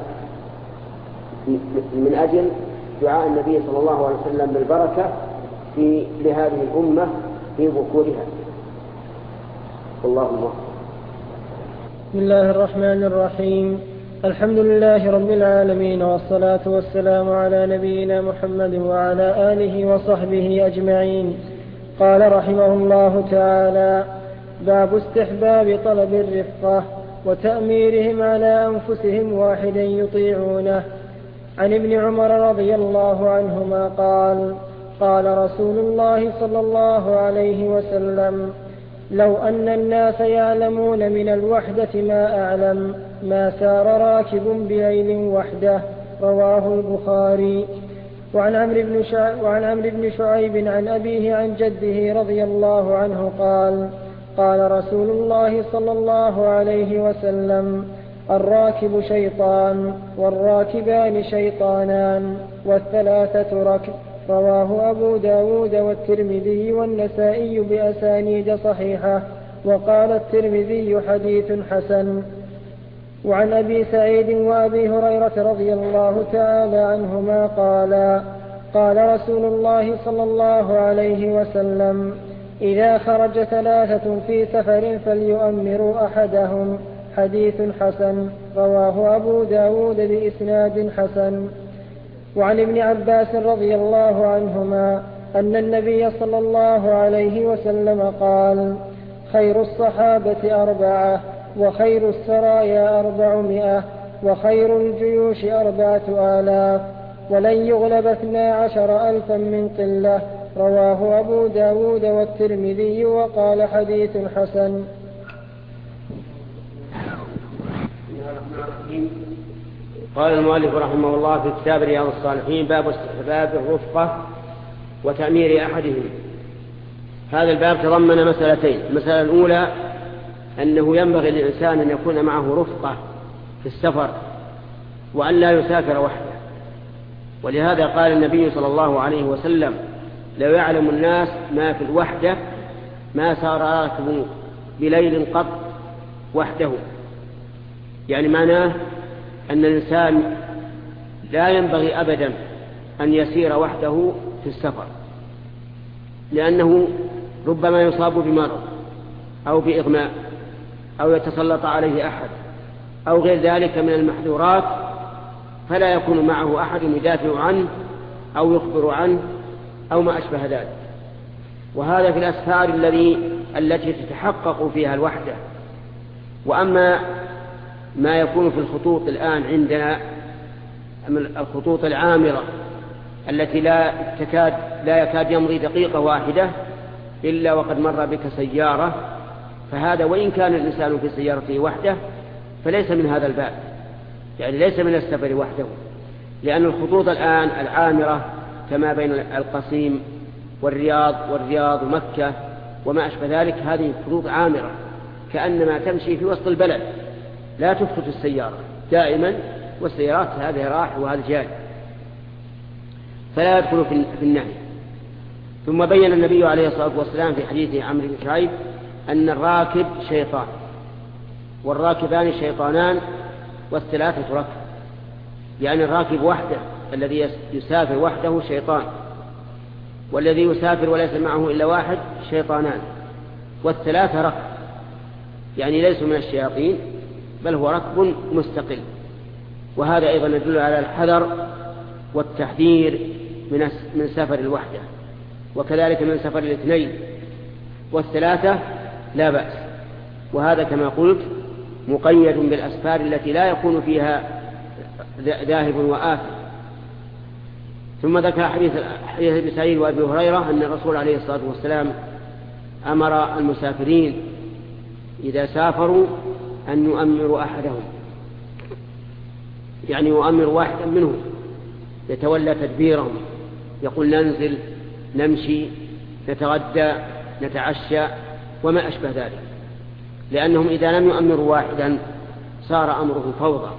من أجل دعاء النبي صلى الله عليه وسلم بالبركة لهذه الأمة في بكورها. والله موفق. بسم الله الرحمن الرحيم. الحمد لله رب العالمين، والصلاة والسلام على نبينا محمد وعلى آله وصحبه أجمعين. قال رحمه الله تعالى: باب استحباب طلب الرفقة وتأميرهم على أنفسهم واحدا يطيعونه. عن ابن عمر رضي الله عنهما قال: قال رسول الله صلى الله عليه وسلم: لو أن الناس يعلمون من الوحدة ما أعلم ما سار راكب بليل وحده. رواه البخاري. وعن عمرو بن شعيب عن أبيه عن جده رضي الله عنه قال: قال رسول الله صلى الله عليه وسلم: الراكب شيطان، والراكبان شيطانان، والثلاثة ركب. رواه أبو داود والترمذي والنسائي بأسانيد صحيحة، وقال الترمذي حديث حسن. وعن أبي سعيد وأبي هريرة رضي الله تعالى عنهما قالا: قال رسول الله صلى الله عليه وسلم: إذا خرج ثلاثة في سفر فليؤمروا أحدهم. حديث حسن. رواه أبو داود بإسناد حسن. وعن ابن عباس رضي الله عنهما أن النبي صلى الله عليه وسلم قال: خير الصحابة 4، وخير السرايا 400، وخير الجيوش 4000، ولن يغلب 12,000 من قلة. رواه أبو داود والترمذي وقال حديث حسن. قال المؤلف رحمه الله في كتاب رياض الصالحين: باب استحباب الرفقة وتأمير أحدهم. هذا الباب تضمن مسألتين. المسألة الأولى أنه ينبغي للإنسان أن يكون معه رفقة في السفر وأن لا يسافر وحده. ولهذا قال النبي صلى الله عليه وسلم: لو يعلم الناس ما في الوحدة ما سار راكب بليل قط وحده. يعني معناه أن الإنسان لا ينبغي أبدا أن يسير وحده في السفر، لأنه ربما يصاب بمرض أو بإغماء أو يتسلط عليه أحد أو غير ذلك من المحذورات، فلا يكون معه أحد يدافع عنه أو يخبر عنه أو ما أشبه ذلك. وهذا في الأسفار التي تتحقق فيها الوحدة. وأما ما يكون في الخطوط الآن عندنا، الخطوط العامرة التي لا يكاد يمضي دقيقة واحدة إلا وقد مر بك سيارة، فهذا وإن كان الإنسان في سيارته وحده فليس من هذا الباب، يعني ليس من السفر وحده. لأن الخطوط الآن العامرة كما بين القصيم والرياض ومكة وما أشبه ذلك، هذه خطوط عامرة كأنما تمشي في وسط البلد، لا تفقد السيارة دائما، والسيارات هذه راح وهذا جاي، فلا يدخل في النهي. ثم بين النبي عليه الصلاة والسلام في حديث عمرو بن شعيب أن الراكب شيطان، والراكبان شيطانان، والثلاثة ركب. يعني الراكب وحده الذي يسافر وحده شيطان، والذي يسافر وليس معه إلا واحد شيطانان، والثلاثة ركب، يعني ليسوا من الشياطين بل هو ركب مستقل. وهذا أيضا يدل على الحذر والتحذير من سفر الوحدة، وكذلك من سفر الاثنين، والثلاثة لا بأس. وهذا كما قلت مقيد بالأسفار التي لا يكون فيها ذاهب وآثم. ثم ذكر حديث ابن سعيد وأبي هريرة أن الرسول عليه الصلاة والسلام أمر المسافرين إذا سافروا أن يؤمروا أحدهم، يعني يؤمر واحدا منهم يتولى تدبيرهم، يقول ننزل نمشي نتغدى نتعشى وما أشبه ذلك، لأنهم إذا لم يؤمروا واحدا صار أمره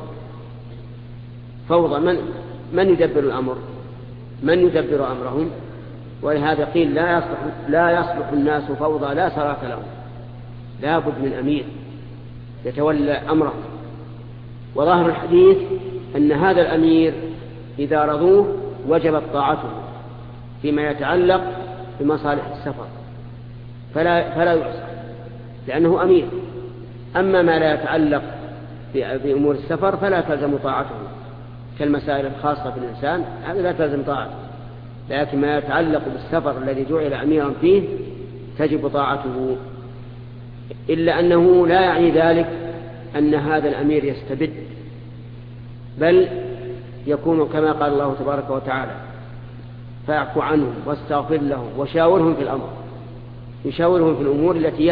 فوضى. من يدبر الأمر؟ من يدبر أمرهم؟ ولهذا قيل لا يصلح الناس فوضى لا صلاة لهم، لا بد من أمير يتولى أمرهم. وظاهر الحديث أن هذا الأمير إذا رضوه وجبت طاعته فيما يتعلق بمصالح السفر، فلا يعصى لأنه أمير. أما ما لا يتعلق بأمور السفر فلا تلزم طاعته، كالمسائل الخاصة بالإنسان هذا لا تلزم طاعته، لكن ما يتعلق بالسفر الذي جعل أميرا فيه تجب طاعته، إلا أنه لا يعني ذلك أن هذا الأمير يستبد، بل يكون كما قال الله تبارك وتعالى فاعف عنهم واستغفر لهم وشاورهم في الأمر، يشاورهم في الأمور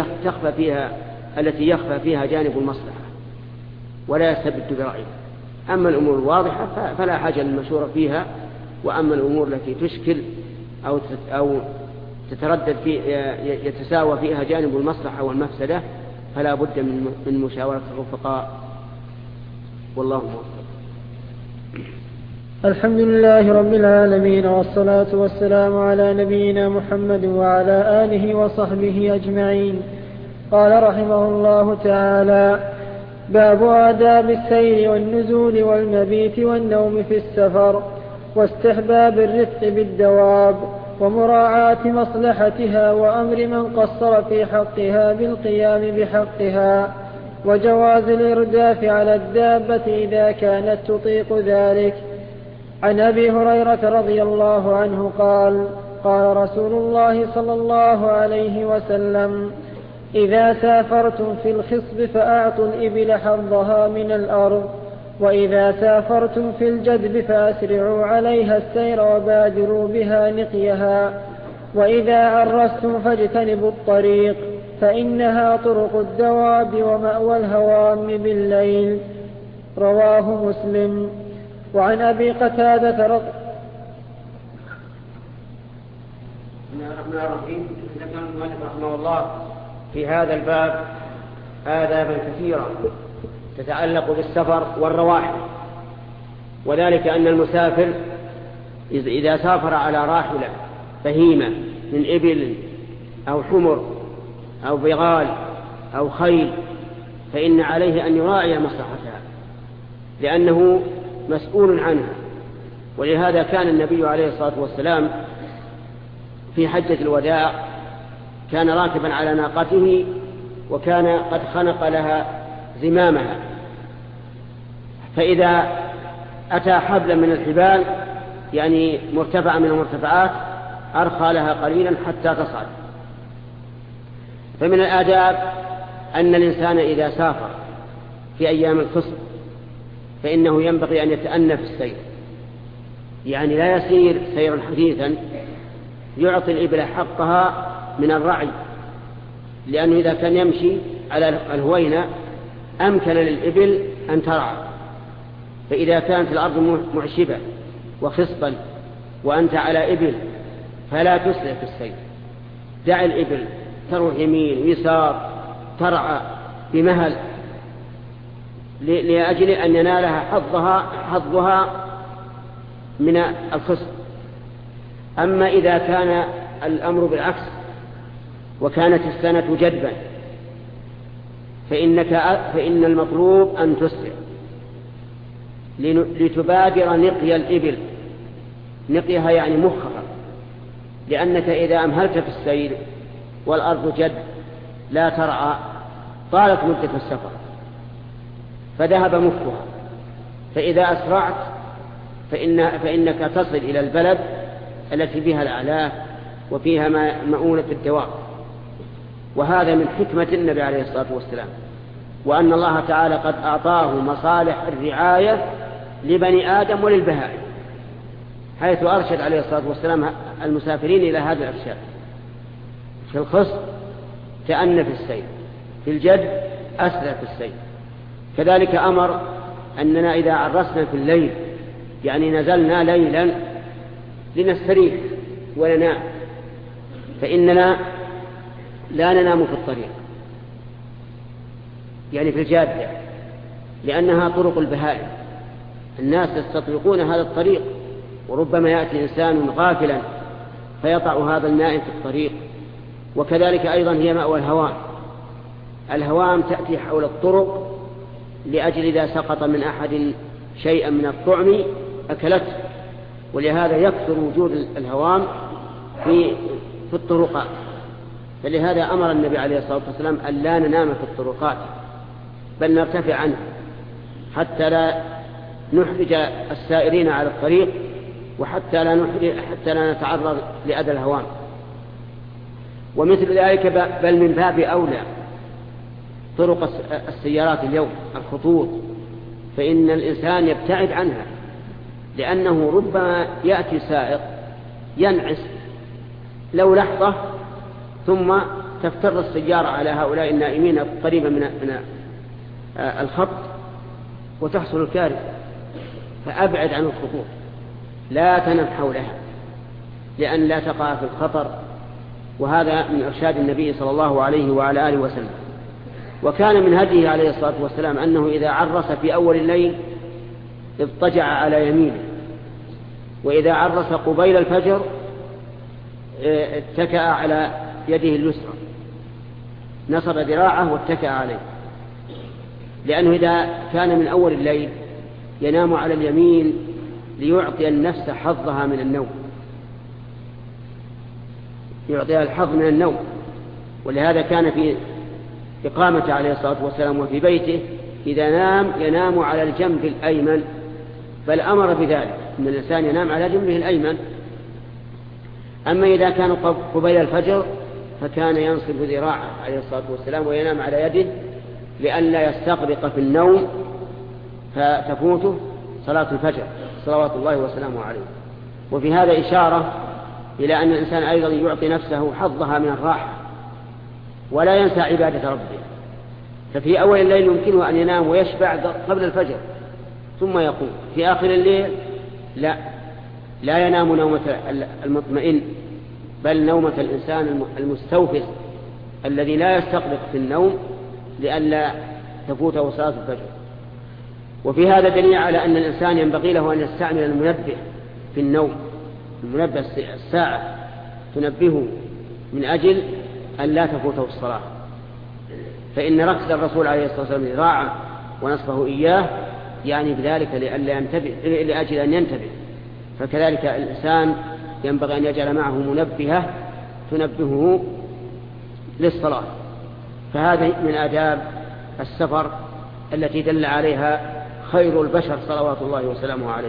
التي يخفى فيها جانب المصلحة ولا يستبد برأيه. أما الأمور الواضحة فلا حاجة للمشورة فيها، وأما الأمور التي تشكل أو تتردد يتساوى فيها جانب المصلحة والمفسدة فلا بد من مشاورة الرفقاء، والله موفق. الحمد لله رب العالمين، والصلاة والسلام على نبينا محمد وعلى آله وصحبه أجمعين. قال رحمه الله تعالى: باب آداب السير والنزول والمبيت والنوم في السفر، واستحباب الرفق بالدواب، ومراعاة مصلحتها، وأمر من قصر في حقها بالقيام بحقها، وجواز الإرداف على الدابة إذا كانت تطيق ذلك. عن أبي هريرة رضي الله عنه قال: قال رسول الله صلى الله عليه وسلم: إذا سافرتم في الخصب فأعطوا الإبل حظها من الأرض، وإذا سافرتم في الجدب فأسرعوا عليها السير وبادروا بها نقيها، وإذا عرستم فاجتنبوا الطريق فإنها طرق الدواب ومأوى الهوام بالليل. رواه مسلم. وعن أبي قتادة ذكر المؤلف رحمه الله في هذا الباب آدابا كثيرة تتعلق بالسفر والرواحل، وذلك أن المسافر إذا سافر على راحلة بهيمة من إبل أو حمر أو بغال أو خيل فإن عليه أن يراعي مصلحتها لأنه مسؤول عنها. ولهذا كان النبي عليه الصلاة والسلام في حجة الوداع كان راكبا على ناقته، وكان قد خنق لها زمامها، فإذا أتى حبلا من الحبال يعني مرتفع من المرتفعات أرخى لها قليلا حتى تصعد. فمن الآداب أن الإنسان إذا سافر في أيام الخصب فإنه ينبغي أن يتأنى في السير، يعني لا يسير سيرا حديثا، يعطي الإبل حقها من الرعي، لأنه إذا كان يمشي على الهوينة أمكن للإبل أن ترعى. فإذا كانت الأرض معشبة وخصبا وأنت على إبل فلا تسرع في السير، دع الإبل تروح يمين ويسار ترعى بمهل لأجل أن ينالها حظها من الخصب. أما إذا كان الأمر بالعكس وكانت السنة جدبا فإن المطلوب أن تسرع لتبادر نقي الإبل، نقيها يعني مخها، لأنك إذا أمهلت في السير والأرض جد لا ترعى طالت مدة السفر فذهب مخها. فإذا أسرعت فإنك تصل إلى البلد التي فيها الأعلاف وفيها مؤونة الدواب. وهذا من حكمة النبي عليه الصلاة والسلام وأن الله تعالى قد أعطاه مصالح الرعاية لبني آدم وللبهائم، حيث أرشد عليه الصلاة والسلام المسافرين إلى هذا الإرشاد. في الخصب تأنى في السير، في الجد أسرع في السير. كذلك أمر أننا إذا عرسنا في الليل، يعني نزلنا ليلا لنستريح وننام، فإننا لا ننام في الطريق، يعني في الجادة، لأنها طرق البهائم. الناس يستطرقون هذا الطريق، وربما يأتي إنسان غافلا فيطع هذا النائم في الطريق. وكذلك أيضا هي مأوى الهوام. الهوام تأتي حول الطرق لأجل إذا سقط من أحد شيئا من الطعم أكلته، ولهذا يكثر وجود الهوام في الطرقات. فلهذا أمر النبي عليه الصلاة والسلام أن لا ننام في الطرقات، بل نرتفع عنه حتى لا نحرج السائرين على الطريق، وحتى لا نتعرض لأذى الهوام. ومثل ذلك بل من باب أولى طرق السيارات اليوم، الخطوط، فإن الإنسان يبتعد عنها، لأنه ربما يأتي سائق ينعس لو لحظة ثم تفتر السيارة على هؤلاء النائمين قريبا من الخط وتحصل الكارثة. فأبعد عن الخطوط، لا تنم حولها لأن لا تقع في الخطر. وهذا من إرشاد النبي صلى الله عليه وعلى آله وسلم. وكان من هديه عليه الصلاة والسلام أنه إذا عرس في أول الليل اضطجع على يمينه، وإذا عرس قبيل الفجر اتكأ على يده اليسرى، نصب ذراعه واتكأ عليه، لأنه إذا كان من أول الليل ينام على اليمين ليعطي النفس حظها من النوم، يعطيها الحظ من النوم. ولهذا كان في إقامته عليه الصلاة والسلام وفي بيته إذا نام ينام على الجنب الأيمن، بل أمر بذلك أن الإنسان ينام على جنبه الأيمن. أما إذا كان قبيل الفجر فكان ينصب ذراعه عليه الصلاة والسلام وينام على يده لئلا يستغرق في النوم فتفوته صلاة الفجر صلوات الله وسلامه عليه. وفي هذا إشارة إلى أن الإنسان أيضا يعطي نفسه حظها من الراحة ولا ينسى عبادة ربه. ففي أول الليل يمكنه أن ينام ويشبع قبل الفجر ثم يقوم. في آخر الليل لا ينام نومة المطمئن، بل نومة الإنسان المستوفز الذي لا يستغرق في النوم لئلا تفوته صلاة الفجر. وفي هذا دليل على أن الإنسان ينبغي له أن يستعمل المنبه في النوم، المنبه الساعة تنبهه من أجل أن لا تفوته الصلاة. فإن ركز الرسول عليه الصلاة والسلام ذراعه ونصفه إياه يعني بذلك لأجل أن ينتبه. فكذلك الإنسان ينبغي أن يجعل معه منبهة تنبهه للصلاة. فهذه من آداب السفر التي دل عليها خير البشر صلوات الله وسلامه عليه.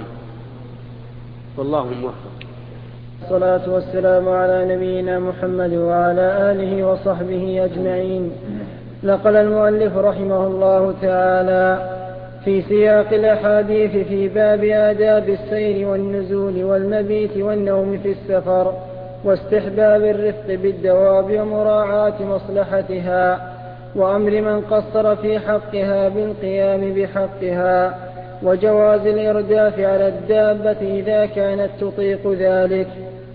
والله موفق. الصلاة والسلام على نبينا محمد وعلى آله وصحبه أجمعين. نقل المؤلف رحمه الله تعالى في سياق الأحاديث في باب آداب السير والنزول والمبيت والنوم في السفر واستحباب الرفق بالدواب ومراعاة مصلحتها وأمر من قصر في حقها بالقيام بحقها وجواز الإرداف على الدابة إذا كانت تطيق ذلك.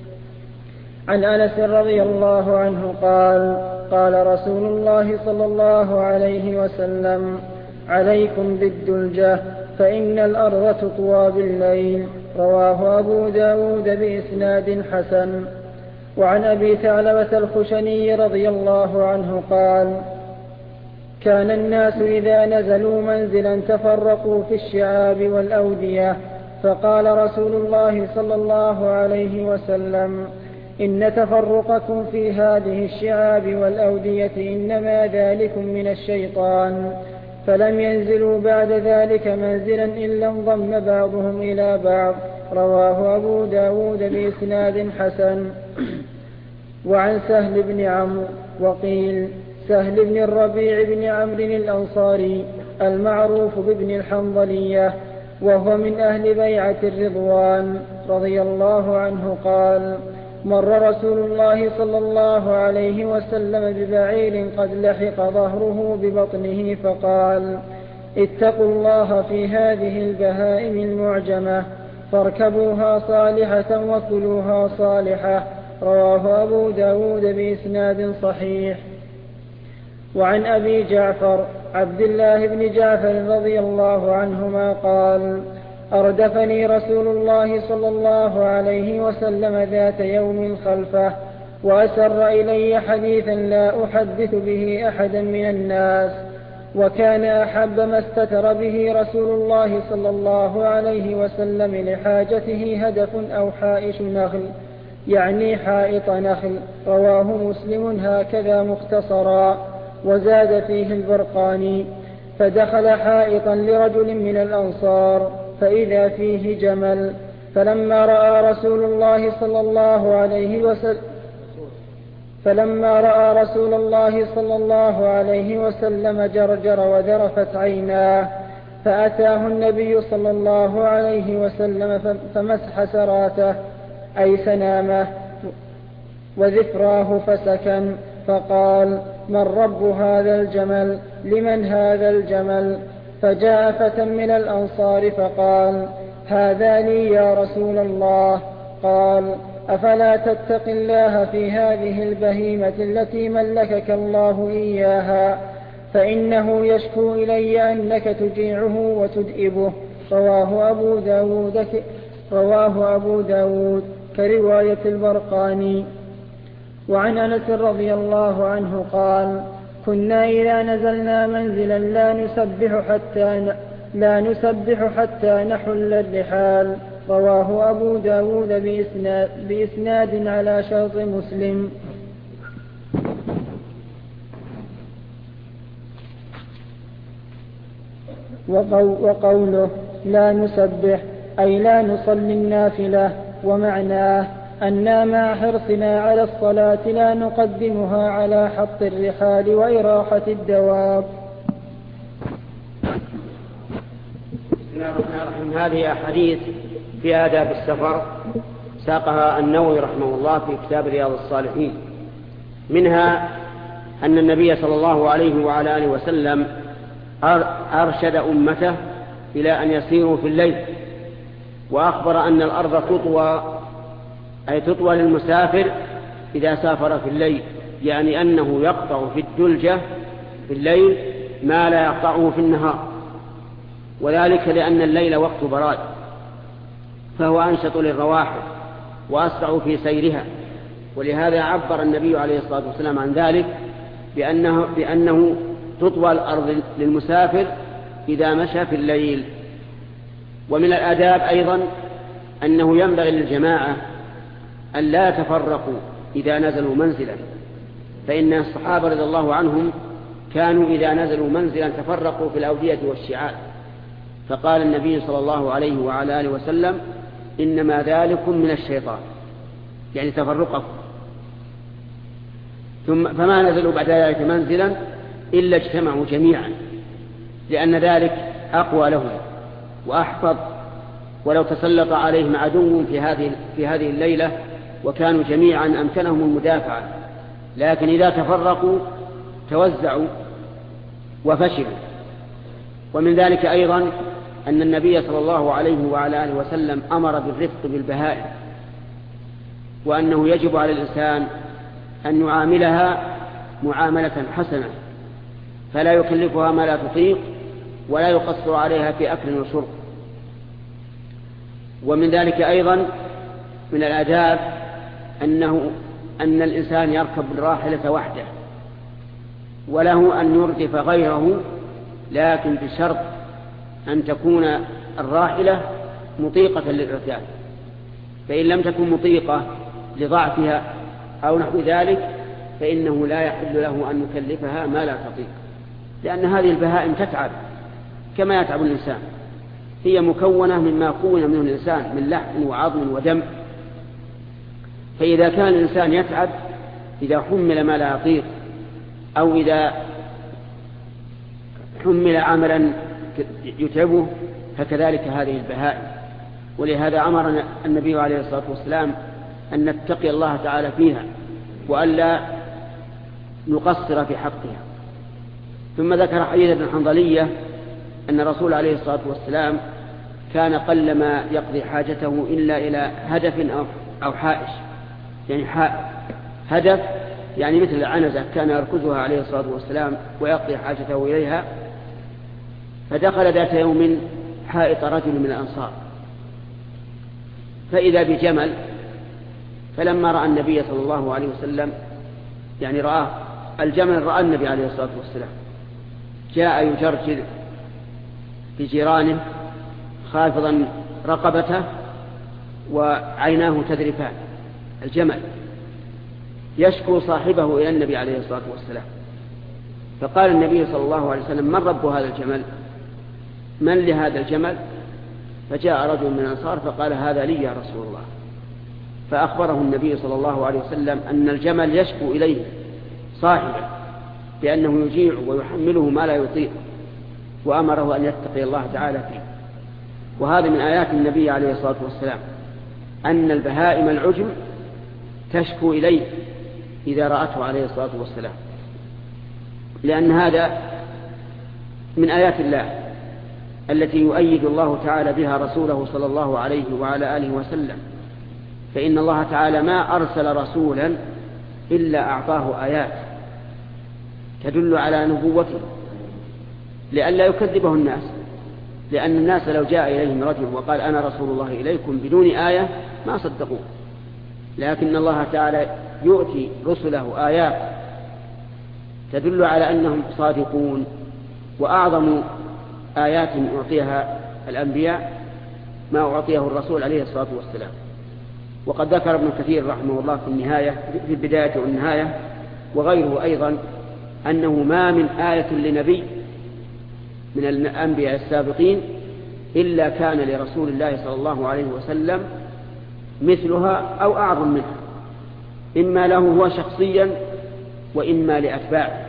عن أنس رضي الله عنه قال رسول الله صلى الله عليه وسلم عليكم بالدلجة فإن الأرض تطوى بالليل. رواه أبو داود بإسناد حسن. وعن أبي ثعلبة الخشني رضي الله عنه قال كان الناس إذا نزلوا منزلا تفرقوا في الشعاب والأودية، فقال رسول الله صلى الله عليه وسلم إن تفرقكم في هذه الشعاب والأودية إنما ذلكم من الشيطان. فلم ينزلوا بعد ذلك منزلا إلا انضم بعضهم إلى بعض. رواه أبو داود بإسناد حسن. وعن سهل بن عمرو وقيل سهل بن الربيع بن عمرو الأنصاري المعروف بابن الحنظلية، وهو من أهل بيعة الرضوان رضي الله عنه قال: مر رسول الله صلى الله عليه وسلم ببعير قد لحق ظهره ببطنه فقال: اتقوا الله في هذه البهائم المعجمة، فاركبوها صالحة وكلوها صالحة. رواه أبو داود بإسناد صحيح. وعن أبي جعفر عبد الله بن جعفر رضي الله عنهما قال: أردفني رسول الله صلى الله عليه وسلم ذات يوم خلفه، وأسر إلي حديثا لا أحدث به أحدا من الناس، وكان أحب ما استتر به رسول الله صلى الله عليه وسلم لحاجته هدف أو حائش نخل، يعني حائط نخل. رواه مسلم هكذا مختصرا، وزاد فيه البرقاني: فدخل حائطا لرجل من الأنصار فإذا فيه جمل، فلما رأى رسول الله صلى الله عليه وسلم جرجر وذرفت عيناه، فأتاه النبي صلى الله عليه وسلم فمسح سراته أي سنامه وذفراه فسكن، فقال: من رب هذا الجمل؟ لمن هذا الجمل؟ فجاء فتى من الأنصار فقال: هذا لي يا رسول الله. قال: أفلا تتق الله في هذه البهيمة التي ملكك الله إياها، فإنه يشكو إلي أنك تجيعه وتدئبه. رواه أبو داود كرواية البرقاني. وعن أنس رضي الله عنه قال: كنا إذا نزلنا منزلا لا نسبح حتى نحل الرحال. رواه أبو داود بإسناد على شرط مسلم. وقوله لا نسبح أي لا نصلي النافلة، ومعناه أننا مع حرصنا على الصلاة لا نقدمها على حط الرحال وإراحة الدواب. بسم الله الرحمن الرحيم. هذه أحاديث في آداب السفر ساقها النووي رحمه الله في كتاب رياض الصالحين. منها أن النبي صلى الله عليه وعلى آله وسلم أرشد أمته إلى أن يسيروا في الليل، وأخبر أن الأرض تطوى للمسافر إذا سافر في الليل، يعني أنه يقطع في الدلجة في الليل ما لا يقطعه في النهار، وذلك لأن الليل وقت براد، فهو أنشط للرواحل وأسرع في سيرها، ولهذا عبر النبي عليه الصلاة والسلام عن ذلك بأنه تطوى الأرض للمسافر إذا مشى في الليل. ومن الآداب أيضا أنه ينبغي للجماعة أن لا يتفرقوا إذا نزلوا منزلا، فإن الصحابة رضي الله عنهم كانوا إذا نزلوا منزلا تفرقوا في الأودية والشعاب، فقال النبي صلى الله عليه وعلى آله وسلم: إنما ذلكم من الشيطان، يعني تفرقكم. فما نزلوا بعد ذلك منزلا إلا اجتمعوا جميعا، لأن ذلك أقوى لهم وأحفظ. ولو تسلط عليهم عدو في هذه الليلة وكانوا جميعا أمكنهم المدافعة، لكن إذا تفرقوا توزعوا وفشلوا. ومن ذلك أيضا أن النبي صلى الله عليه وعلى آله وسلم أمر بالرفق بالبهائم، وأنه يجب على الإنسان أن يعاملها معاملة حسنة، فلا يكلفها ما لا تطيق ولا يقصر عليها في أكل وشرب. ومن ذلك أيضا من الآداب أن الإنسان يركب الراحلة وحده، وله أن يردف غيره، لكن بشرط أن تكون الراحلة مطيقة للركاب، فإن لم تكن مطيقة لضعفها أو نحو ذلك فإنه لا يحل له أن يكلفها ما لا تطيق، لأن هذه البهائم تتعب كما يتعب الإنسان، هي مكونة مما كون منه الإنسان من لحم وعظم ودم، فإذا كان الإنسان يتعب إذا حمل ما لا يطيق أو إذا حمل عملا يتعبه فكذلك هذه البهائم. ولهذا أمرنا النبي عليه الصلاة والسلام أن نتقي الله تعالى فيها وألا نقصر في حقها. ثم ذكر حديث ابن الحنظلية أن الرسول عليه الصلاة والسلام كان قلما يقضي حاجته إلا إلى هدف أو حائش، يعني هدف يعني مثل العنزة كان يركزها عليه الصلاة والسلام ويقضي حاجته إليها. فدخل ذات يوم حائط رجل من الأنصار فإذا بجمل، فلما رأى النبي صلى الله عليه وسلم يعني رآه الجمل، رأى النبي عليه الصلاة والسلام جاء يجرجر بجيرانه خافضا رقبته وعيناه تذرفان، الجمل يشكو صاحبه إلى النبي عليه الصلاة والسلام. فقال النبي صلى الله عليه وسلم: من رب هذا الجمل؟ من لهذا الجمل؟ فجاء رجل من الأنصار فقال: هذا لي يا رسول الله. فأخبره النبي صلى الله عليه وسلم أن الجمل يشكو إليه صاحبه بأنه يجيع ويحمله ما لا يطيق، وأمره أن يتقي الله تعالى فيه. وهذا من آيات النبي عليه الصلاة والسلام أن البهائم العجم تشكو إليه إذا رأته عليه الصلاة والسلام، لأن هذا من آيات الله التي يؤيد الله تعالى بها رسوله صلى الله عليه وعلى آله وسلم. فإن الله تعالى ما أرسل رسولا إلا أعطاه آيات تدل على نبوته لئلا يكذبه الناس، لأن الناس لو جاء إليهم رجل وقال: أنا رسول الله إليكم بدون آية ما صدقوه. لكن الله تعالى يؤتي رسله آيات تدل على أنهم صادقون. وأعظم آيات أعطيها الأنبياء ما أعطيه الرسول عليه الصلاة والسلام. وقد ذكر ابن كثير رحمه الله في البداية والنهاية وغيره أيضا أنه ما من آية لنبي من الأنبياء السابقين إلا كان لرسول الله صلى الله عليه وسلم مثلها أو أعظم منها، إما له هو شخصيا وإما لأتباعه.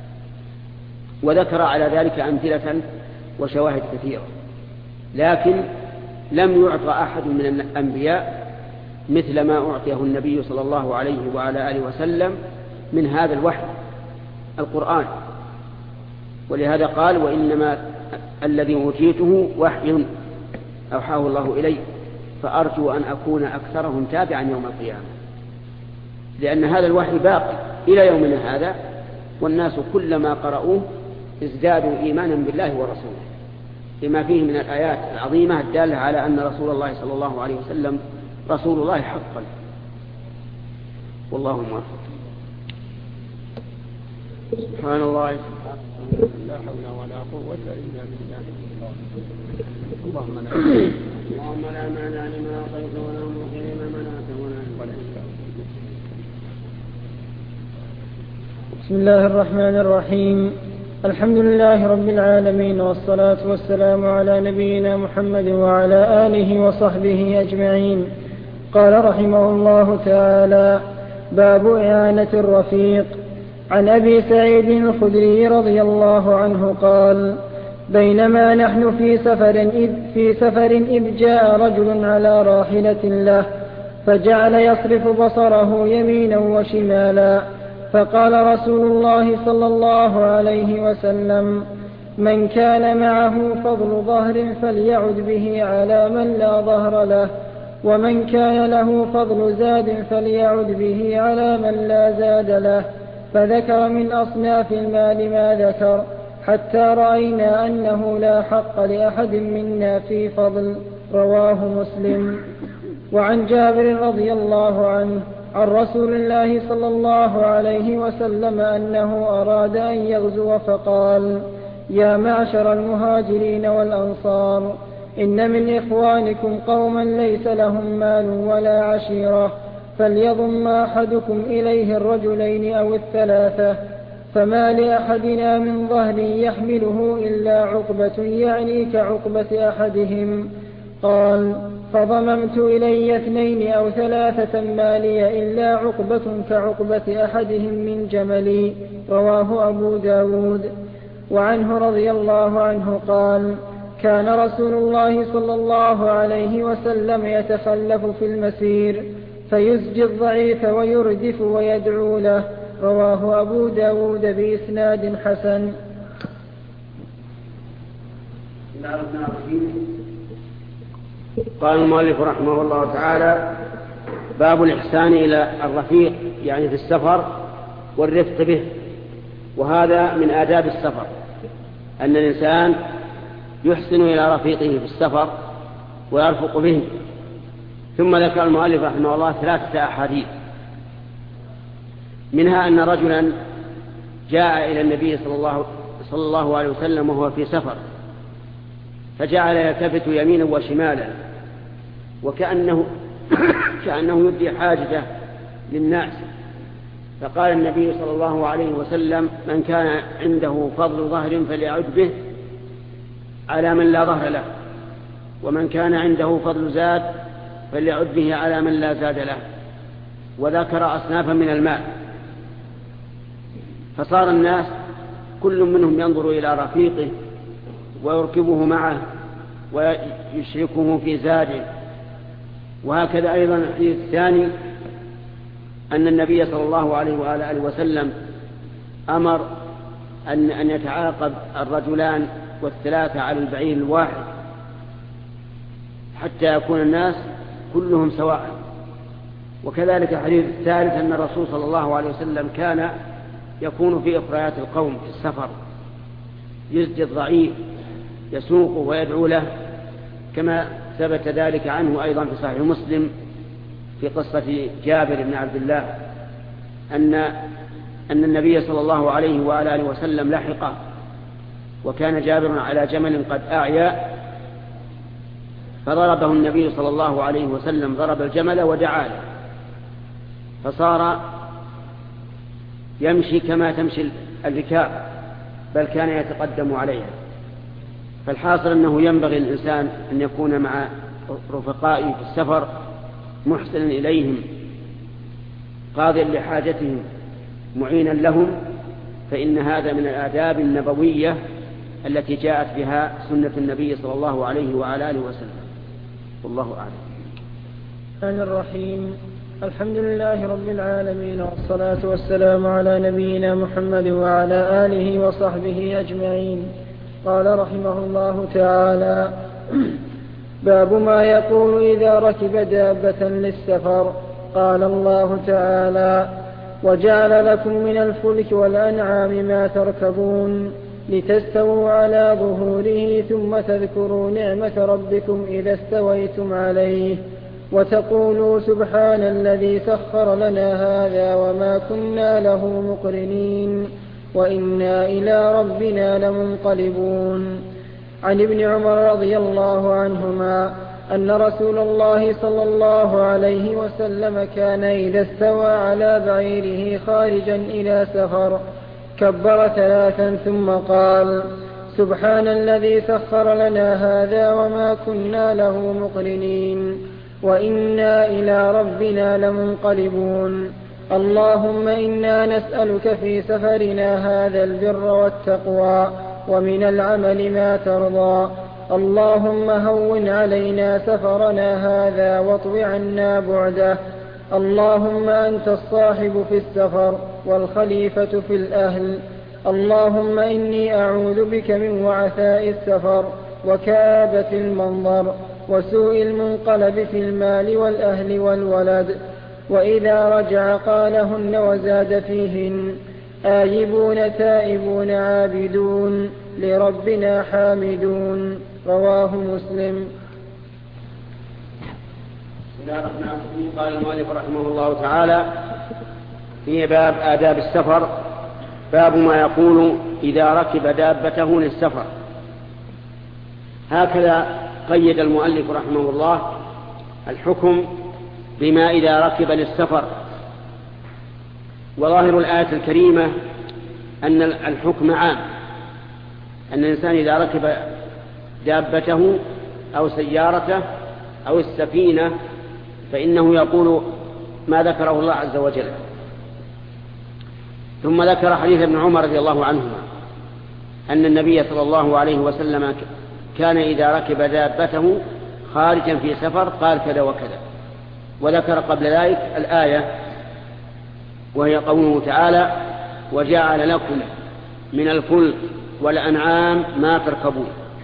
وذكر على ذلك أمثلة وشواهد كثيرة، لكن لم يعطى أحد من الأنبياء مثل ما أعطيه النبي صلى الله عليه وعلى آله وسلم من هذا الوحي القرآن. ولهذا قال: وإنما الذي أوتيته وحي أوحاه الله إلي فأرجو أن أكون أكثرهم تابعا يوم القيامة. لأن هذا الوحي باق إلى يومنا هذا، والناس كلما قرأوه ازدادوا إيمانا بالله ورسوله، لما فيه من الآيات العظيمة الدالة على أن رسول الله صلى الله عليه وسلم رسول الله حقا. والله موفق. سبحان الله، لا حول ولا قوة إلا بالله. اللهم لا مانع لما أعطيت ولا معطي لما منعت ولا بسم الله الرحمن الرحيم. الحمد لله رب العالمين، والصلاة والسلام على نبينا محمد وعلى آله وصحبه أجمعين. قال رحمه الله تعالى: باب إعانة الرفيق. عن أبي سعيد الخدري رضي الله عنه قال: بينما نحن في سفر إذ جاء رجل على راحلة له فجعل يصرف بصره يمينا وشمالا، فقال رسول الله صلى الله عليه وسلم: من كان معه فضل ظهر فليعد به على من لا ظهر له، ومن كان له فضل زاد فليعد به على من لا زاد له. فذكر من أصناف المال ما ذكر، حتى رأينا أنه لا حق لأحد منا في فضل. رواه مسلم. وعن جابر رضي الله عنه عن رسول الله صلى الله عليه وسلم أنه أراد أن يغزو فقال: يا معشر المهاجرين والأنصار، إن من إخوانكم قوما ليس لهم مال ولا عشيرة، فليضم أحدكم إليه الرجلين أو الثلاثة، فما لأحدنا من ظهر يحمله إلا عقبة، يعني كعقبة أحدهم، قال: فضممت إلي 2 أو 3 ما لي إلا عقبة كعقبة أحدهم من جملي. رواه أبو داود. وعنه رضي الله عنه قال: كان رسول الله صلى الله عليه وسلم يتخلف في المسير فيزجي الضعيف ويردف ويدعو له. رواه أبو داود بإسناد حسن. قال المؤلف رحمه الله تعالى: باب الإحسان إلى الرفيق، يعني في السفر، والرفق به. وهذا من آداب السفر، أن الإنسان يحسن إلى رفيقه في السفر ويرفق به. ثم ذكر المؤلف رحمه الله 3 أحاديث، منها أن رجلا جاء إلى النبي صلى الله عليه وسلم وهو في سفر، فجعل يلتفت يمينا وشمالا وكأنه يبدي حاجته للناس. فقال النبي صلى الله عليه وسلم: من كان عنده فضل ظهر فليعد به على من لا ظهر له، ومن كان عنده فضل زاد فليعد به على من لا زاد له. وذكر أصنافا من المال، فصار الناس كل منهم ينظر إلى رفيقه ويركبه معه ويشركه في زاده. وهكذا أيضا الحديث الثاني أن النبي صلى الله عليه وآله وسلم أمر أن يتعاقب الرجلان وال3 على البعير الواحد حتى يكون الناس كلهم سواء. وكذلك الحديث الثالث أن الرسول صلى الله عليه وسلم كان يكون في إخريات القوم في السفر، يزجي الضعيف يسوقه ويدعو له، كما ثبت ذلك عنه أيضا في صحيح مسلم في قصة جابر بن عبد الله أن النبي صلى الله عليه وآله وسلم لحقه، وكان جابر على جمل قد أعيا، فضربه النبي صلى الله عليه وسلم، ضرب الجمل ودعا له، فصار يمشي كما تمشي الركاب، بل كان يتقدم عليها. فالحاصل أنه ينبغي الإنسان أن يكون مع رفقائه في السفر محسنا إليهم، قاضيا لحاجتهم، معينا لهم، فإن هذا من الآداب النبوية التي جاءت بها سنة النبي صلى الله عليه وآله وسلم. والله أعلم. الرحمن الرحيم. الحمد لله رب العالمين، والصلاة والسلام على نبينا محمد وعلى آله وصحبه أجمعين. قال رحمه الله تعالى: باب ما يقول إذا ركب دابة للسفر. قال الله تعالى: وجعل لكم من الفلك والأنعام ما تركبون لتستووا على ظهوره ثم تذكروا نعمة ربكم إذا استويتم عليه وتقولوا سبحان الذي سخر لنا هذا وما كنا له مقرنين وإنا إلى ربنا لمنقلبون. عن ابن عمر رضي الله عنهما أن رسول الله صلى الله عليه وسلم كان إذا استوى على بعيره خارجا إلى سفر كبر 3 ثم قال: سبحان الذي سخر لنا هذا وما كنا له مقرنين وإنا إلى ربنا لمنقلبون. اللهم إنا نسألك في سفرنا هذا البر والتقوى ومن العمل ما ترضى. اللهم هون علينا سفرنا هذا واطو عنا بعده. اللهم أنت الصاحب في السفر والخليفة في الأهل. اللهم إني أعوذ بك من وعثاء السفر وكآبة المنظر وسوء المنقلب في المال والأهل والولد. وإذا رجع قالهن وزاد فيهن: آيبون تائبون عابدون لربنا حامدون. رواه مسلم. قال المؤلف رحمه الله تعالى في باب آداب السفر: باب ما يقول إذا ركب دابته للسفر. هكذا قيد المؤلف رحمه الله الحكم بما إذا ركب للسفر. وظاهر الآية الكريمة أن الحكم عام، أن الإنسان إذا ركب دابته أو سيارته أو السفينة فإنه يقول ما ذكره الله عز وجل. ثم ذكر حديث ابن عمر رضي الله عنهما أن النبي صلى الله عليه وسلم كان إذا ركب دابته خارجا في سفر قال كذا وكذا. وذكر قبل ذلك الآية وهي قوله تعالى وجعل لكم من الفلك والأنعام ما تركبون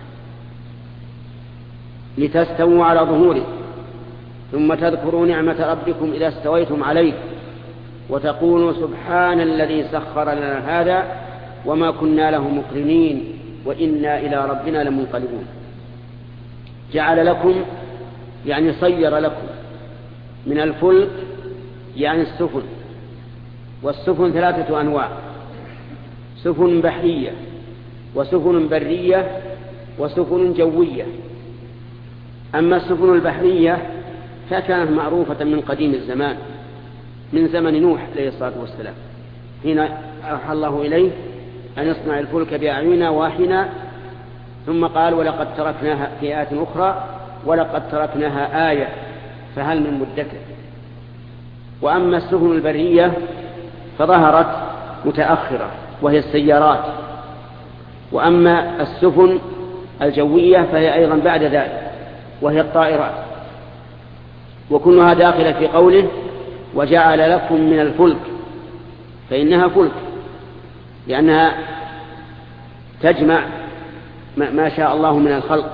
لتستووا على ظهوره ثم تذكروا نعمة ربكم إذا استويتم عليه وتقولوا سبحان الذي سخر لنا هذا وما كنا له مقرنين وإنا إلى ربنا لمنقلبون. جعل لكم يعني صير لكم من الفلك يعني السفن، والسفن 3 أنواع: سفن بحرية وسفن برية وسفن جوية. أما السفن البحرية فكانت معروفة من قديم الزمان من زمن نوح عليه الصلاة والسلام حين أوحى الله إليه أن يصنع الفلك بأعيننا واحنا، ثم قال ولقد تركناها في آيات أخرى ولقد تركناها آية فهل من مدكر. وأما السفن البرية فظهرت متأخرة وهي السيارات. وأما السفن الجوية فهي أيضا بعد ذلك وهي الطائرات. وكلها داخلة في قوله وجعل لكم من الفلك، فإنها فلك لأنها تجمع ما شاء الله من الخلق.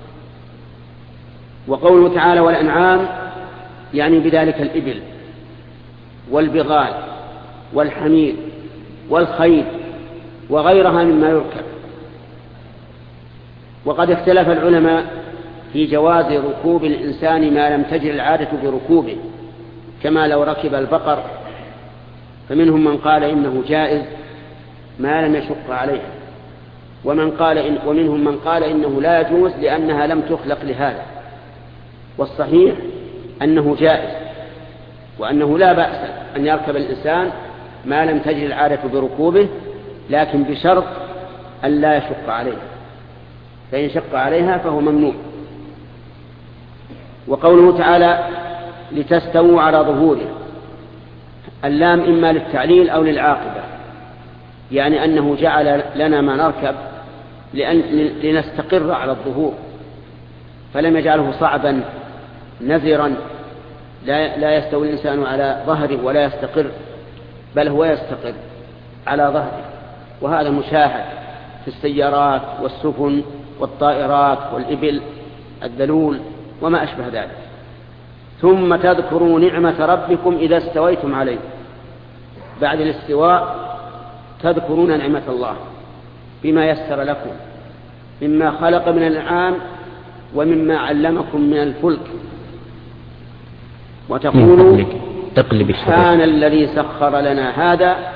وقوله تعالى والأنعام يعني بذلك الإبل والبغال والحمير والخيل وغيرها مما يركب. وقد اختلف العلماء في جواز ركوب الإنسان ما لم تجر العادة بركوبه، كما لو ركب البقر، فمنهم من قال إنه جائز ما لم يشق عليه، ومنهم من قال إنه لا يجوز لأنها لم تخلق لهذا. والصحيح أنه جائز وأنه لا بأس أن يركب الإنسان ما لم تجر العادة بركوبه، لكن بشرط أن لا يشق عليه، فإن شق عليها فهو ممنوع. وقوله تعالى لتستووا على ظهوره، اللام إما للتعليل أو للعاقبة، يعني أنه جعل لنا ما نركب لنستقر على الظهور، فلم يجعله صعبا نزرا لا يستوي الإنسان على ظهره ولا يستقر، بل هو يستقر على ظهره. وهذا مشاهد في السيارات والسفن والطائرات والإبل الذلول وما أشبه ذلك. ثم تذكروا نعمة ربكم إذا استويتم عليه، بعد الاستواء تذكرون نعمة الله بما يسر لكم مما خلق من الأنعام ومما علمكم من الفلك، وتقولوا سبحان الذي سخر لنا هذا